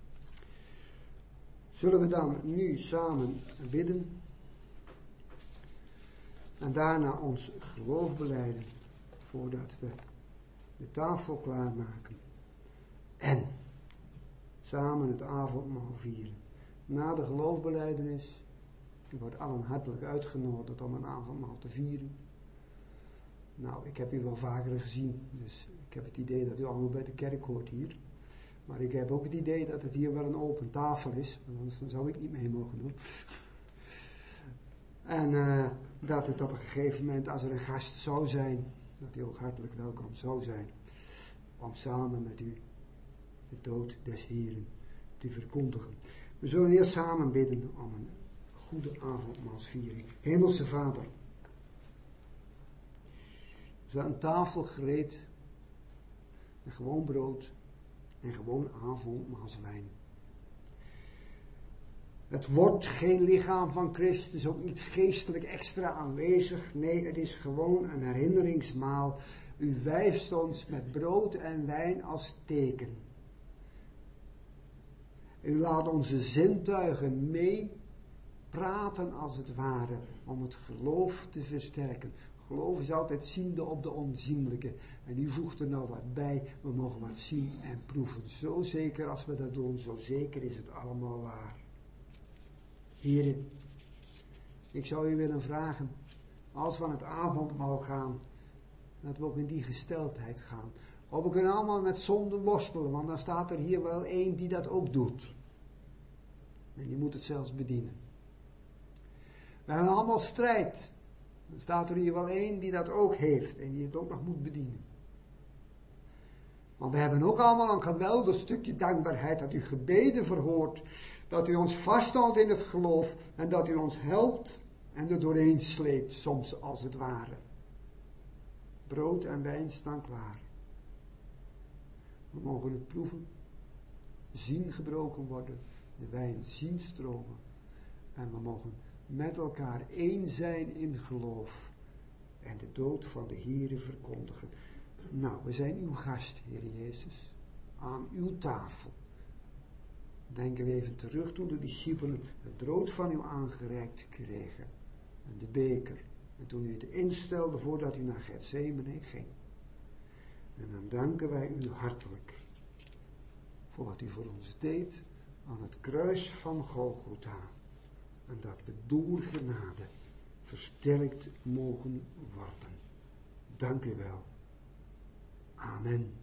Zullen we dan nu samen bidden en daarna ons geloof belijden voordat we de tafel klaarmaken en samen het avondmaal vieren. Na de geloofbelijdenis, u wordt allen hartelijk uitgenodigd om een avondmaal te vieren. Nou, ik heb u wel vaker gezien, dus ik heb het idee dat u allemaal bij de kerk hoort hier. Maar ik heb ook het idee dat het hier wel een open tafel is, want anders dan zou ik niet mee mogen doen. En uh, dat het op een gegeven moment, als er een gast zou zijn, dat hij ook hartelijk welkom zou zijn, om samen met u de dood des Heren te verkondigen. We zullen eerst samen bidden om een goede avondmaalsviering. Hemelse Vader, is wel een tafel gereed, en gewoon brood en gewoon avondmaalswijn. Het wordt geen lichaam van Christus, ook niet geestelijk extra aanwezig. Nee, het is gewoon een herinneringsmaal. U wijst ons met brood en wijn als teken. U laat onze zintuigen mee praten als het ware, om het geloof te versterken. Geloof is altijd ziende op de onzienlijke. En u voegt er nou wat bij. We mogen wat zien en proeven. Zo zeker als we dat doen, zo zeker is het allemaal waar. Heren, ik zou u willen vragen, als we aan het avondmaal gaan, dat we ook in die gesteldheid gaan. Of we kunnen allemaal met zonde worstelen, want dan staat er hier wel één die dat ook doet. En die moet het zelfs bedienen. We hebben allemaal strijd. Dan staat er hier wel één die dat ook heeft en die het ook nog moet bedienen. Maar we hebben ook allemaal een geweldig stukje dankbaarheid dat u gebeden verhoort, dat u ons vasthoudt in het geloof en dat u ons helpt en er doorheen sleept, soms als het ware. Brood en wijn staan klaar. We mogen het proeven, zien gebroken worden, de wijn zien stromen en we mogen met elkaar één zijn in geloof en de dood van de Heere verkondigen. Nou, we zijn uw gast, Heer Jezus, aan uw tafel. Denken we even terug toen de discipelen het brood van u aangereikt kregen en de beker. En toen u het instelde voordat u naar Getsemane ging. En dan danken wij u hartelijk voor wat u voor ons deed aan het kruis van Golgotha. En dat we door genade versterkt mogen worden. Dank u wel. Amen.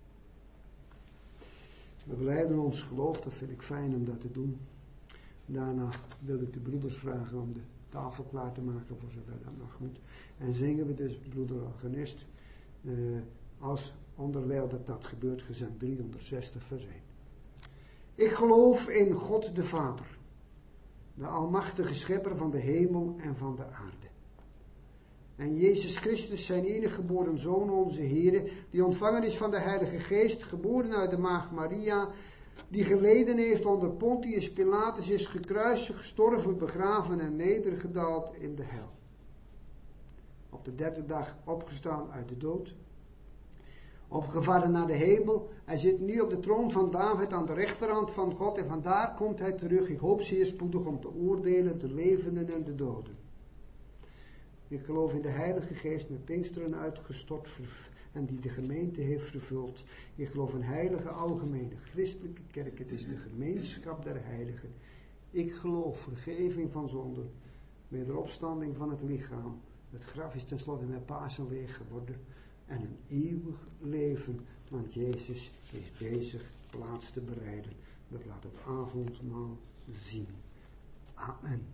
We belijden ons geloof, dat vind ik fijn om dat te doen. Daarna wil ik de broeders vragen om de tafel klaar te maken voor zover dat nog moet. En zingen we dus, broeder organist, uh, als onderwijl dat dat gebeurt, gezang driehonderdzestig vers één. Ik geloof in God de Vader, de almachtige schepper van de hemel en van de aarde. En Jezus Christus, zijn enige geboren Zoon, onze Heere, die ontvangen is van de Heilige Geest, geboren uit de Maagd Maria, die geleden heeft onder Pontius Pilatus, is gekruisigd, gestorven, begraven en nedergedaald in de hel. Op de derde dag opgestaan uit de dood, opgevaren naar de hemel. Hij zit nu op de troon van David aan de rechterhand van God en vandaar komt hij terug, ik hoop zeer spoedig, om te oordelen de levenden en de doden. Ik geloof in de Heilige Geest met Pinksteren uitgestort en die de gemeente heeft vervuld. Ik geloof in heilige algemene christelijke kerk. Het is de gemeenschap der heiligen. Ik geloof vergeving van zonden, wederopstanding van het lichaam. Het graf is tenslotte met Pasen leeg geworden. En een eeuwig leven, want Jezus is bezig plaats te bereiden. Dat laat het avondmaal zien. Amen.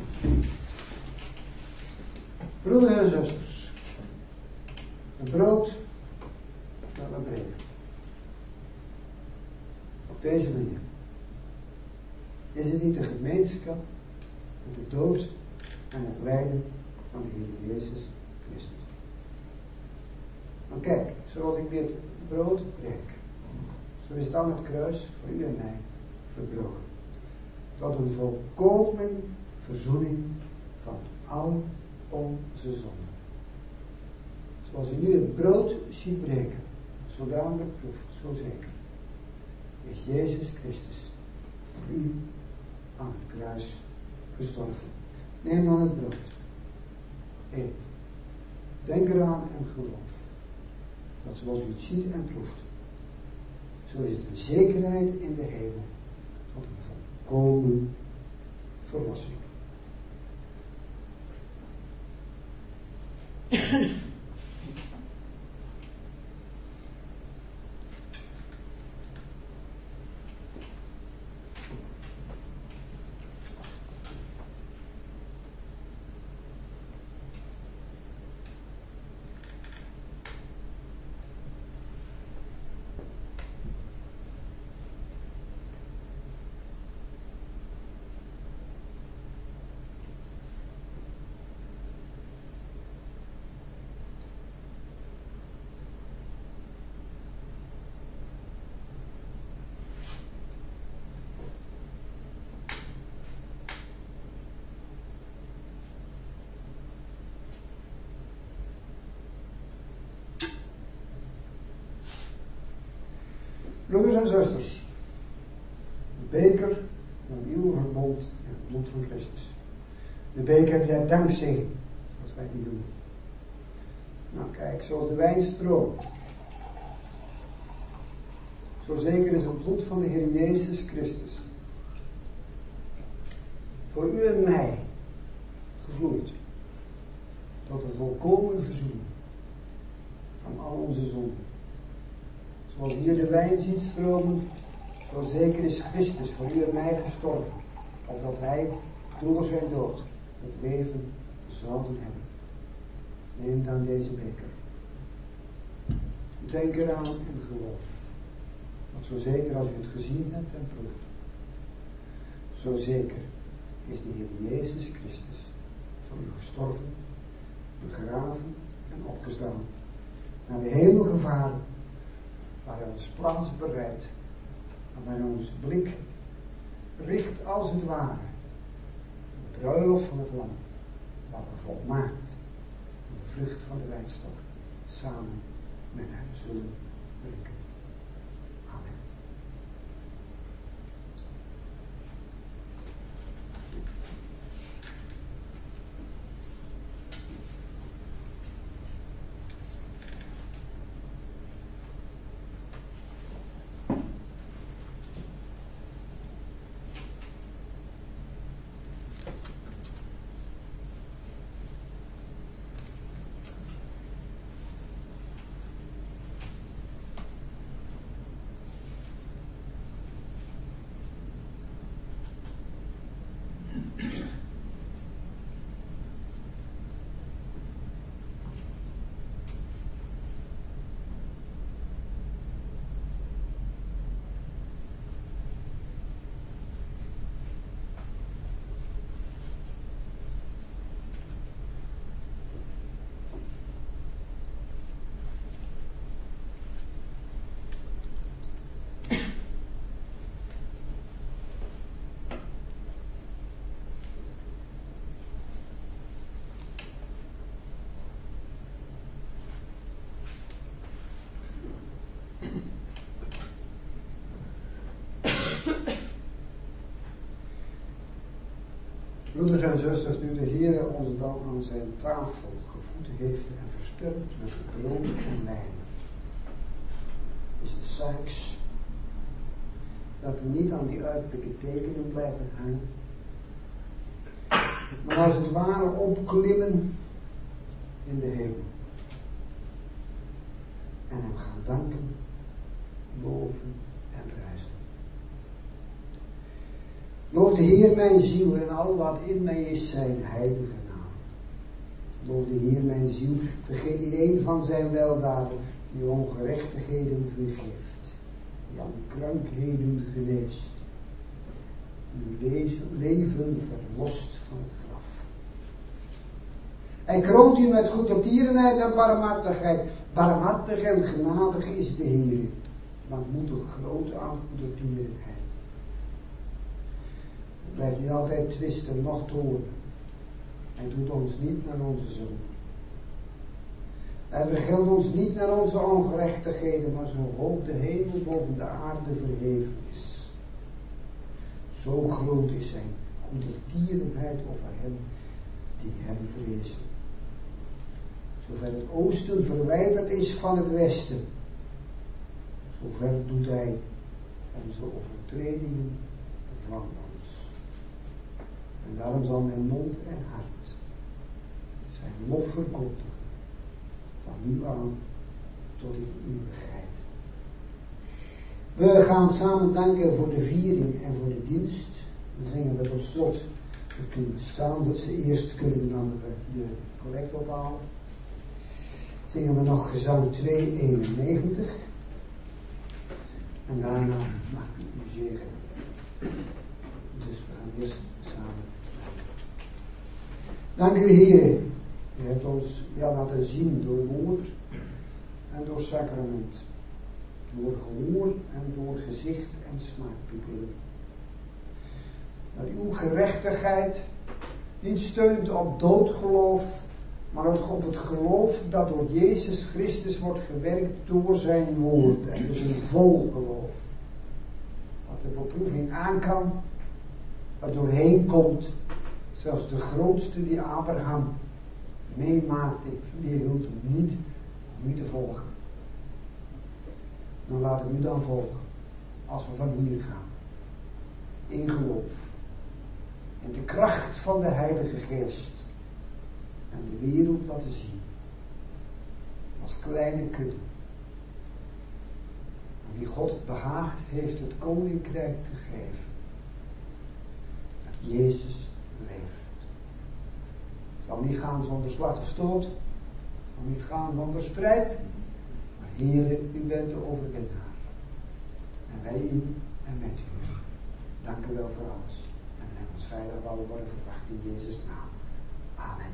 Broeders en zusters, het brood dat we breken. Op deze manier. Is het niet de gemeenschap met de dood en het lijden van de Heer Jezus Christus? Maar kijk, zoals ik dit brood breek, zo is dan het kruis voor u en mij verbroken. Tot een volkomen verzoening van al onze zonden. Zoals u nu het brood ziet breken, zodanig proeft, zo zeker, is Jezus Christus voor u aan het kruis gestorven. Neem dan het brood. Eet. Denk eraan en geloof. Dat zoals u het ziet en proeft, zo is het een zekerheid in de hemel tot een volkomen verlossing. Broeders en zusters, de beker van het nieuwe verbond en het bloed van Christus. De beker der dankzegging, als wij die doen. Nou kijk, zoals de wijn stroomt. Zo zeker is het bloed van de Heer Jezus Christus voor u en mij gevloeid tot een volkomen verzoening van al onze zonden. Zoals hier de wijn ziet stromen, zo zeker is Christus voor u en mij gestorven, opdat wij door zijn dood het leven zouden hebben. Neem dan deze beker. Denk eraan en geloof. Want zo zeker als u het gezien hebt en proeft, zo zeker is de Heer Jezus Christus voor u gestorven, begraven en opgestaan, naar de hemel gevaren, waar hij ons plaats bereidt, en waar hij ons blik richt als het ware op de bruiloft van het lam, waar we volmaakt van de vrucht van de wijnstok samen met hem zullen drinken. Amen. Broeders en zusters, nu de Heer ons dan aan zijn tafel gevoed heeft en versterkt met brood en wijn, is het zaaks dat we niet aan die uiterlijke tekenen blijven hangen, maar als het ware opklimmen in de hemel en hem gaan danken, loven en prijzen. Loof de Heer mijn ziel en al wat in mij is zijn heilige naam. Loof de Heer mijn ziel, vergeet niet een van zijn weldaden, die ongerechtigheden vergeeft, die aan krankheden geneest, uw leven verlost van het graf. Hij kroont u met goedertierenheid en barmhartigheid. Barmhartig en genadig is de Heer, langmoedig groot aan goedertierenheid. Hij blijft niet altijd twisten, noch toorn. Hij doet ons niet naar onze zonde. Hij vergeldt ons niet naar onze ongerechtigheden, maar zo hoog de hemel boven de aarde verheven is. Zo groot is zijn goedertierenheid over hen die hem vrezen. Zover het oosten verwijderd is van het westen, zover doet hij onze overtredingen van ons. En daarom zal mijn mond en hart zijn lof verkondigen, van nu aan tot in eeuwigheid. We gaan samen danken voor de viering en voor de dienst. Dan zingen we tot slot. We kunnen staan, dus eerst kunnen we dan de, de collect ophalen. Zingen we nog gezang tweehonderdeenennegentig. En daarna mag ik u zeggen. Dus we gaan eerst samen danken. Dank u, Heer. U hebt ons ja, laten zien door woord en door sacrament. Door gehoor en door gezicht en smaakpupillen. Dat uw gerechtigheid niet steunt op doodgeloof, maar op het geloof dat door Jezus Christus wordt gewerkt door zijn woord. En dus een vol geloof. Dat de beproeving aan kan, wat doorheen komt, zelfs de grootste die Abraham meemaakte, die wilt hem niet, niet te volgen. Dan laten we u dan volgen, als we van hier gaan. In geloof. In de kracht van de Heilige Geest. En de wereld laten zien. Als kleine kudde. En wie God behaagd heeft het koninkrijk te geven. Dat Jezus leeft. Het zal niet gaan zonder slag of stoot. Het zal niet gaan zonder strijd. Maar Heere, u bent de overwinnaar. En wij in en met u. Dank u wel voor alles. En we hebben ons veilig wel worden gebracht in Jezus' naam. Amen.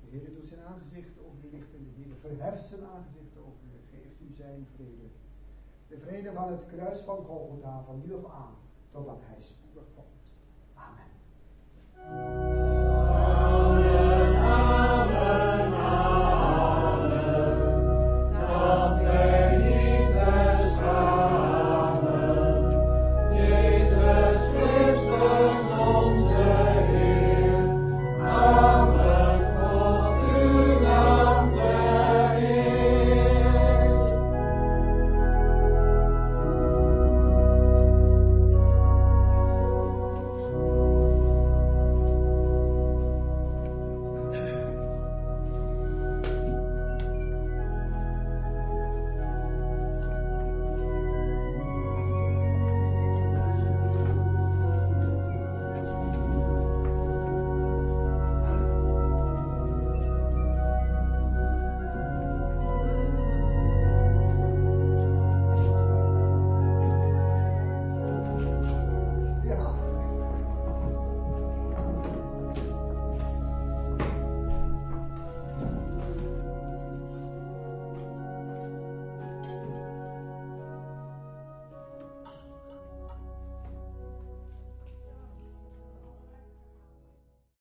De Heer doet zijn aangezicht over u lichten, de Heer verheft zijn aangezicht over u, geeft u zijn vrede. De vrede van het kruis van Golgotha, van nu af aan, totdat hij spoedig komt. Amen.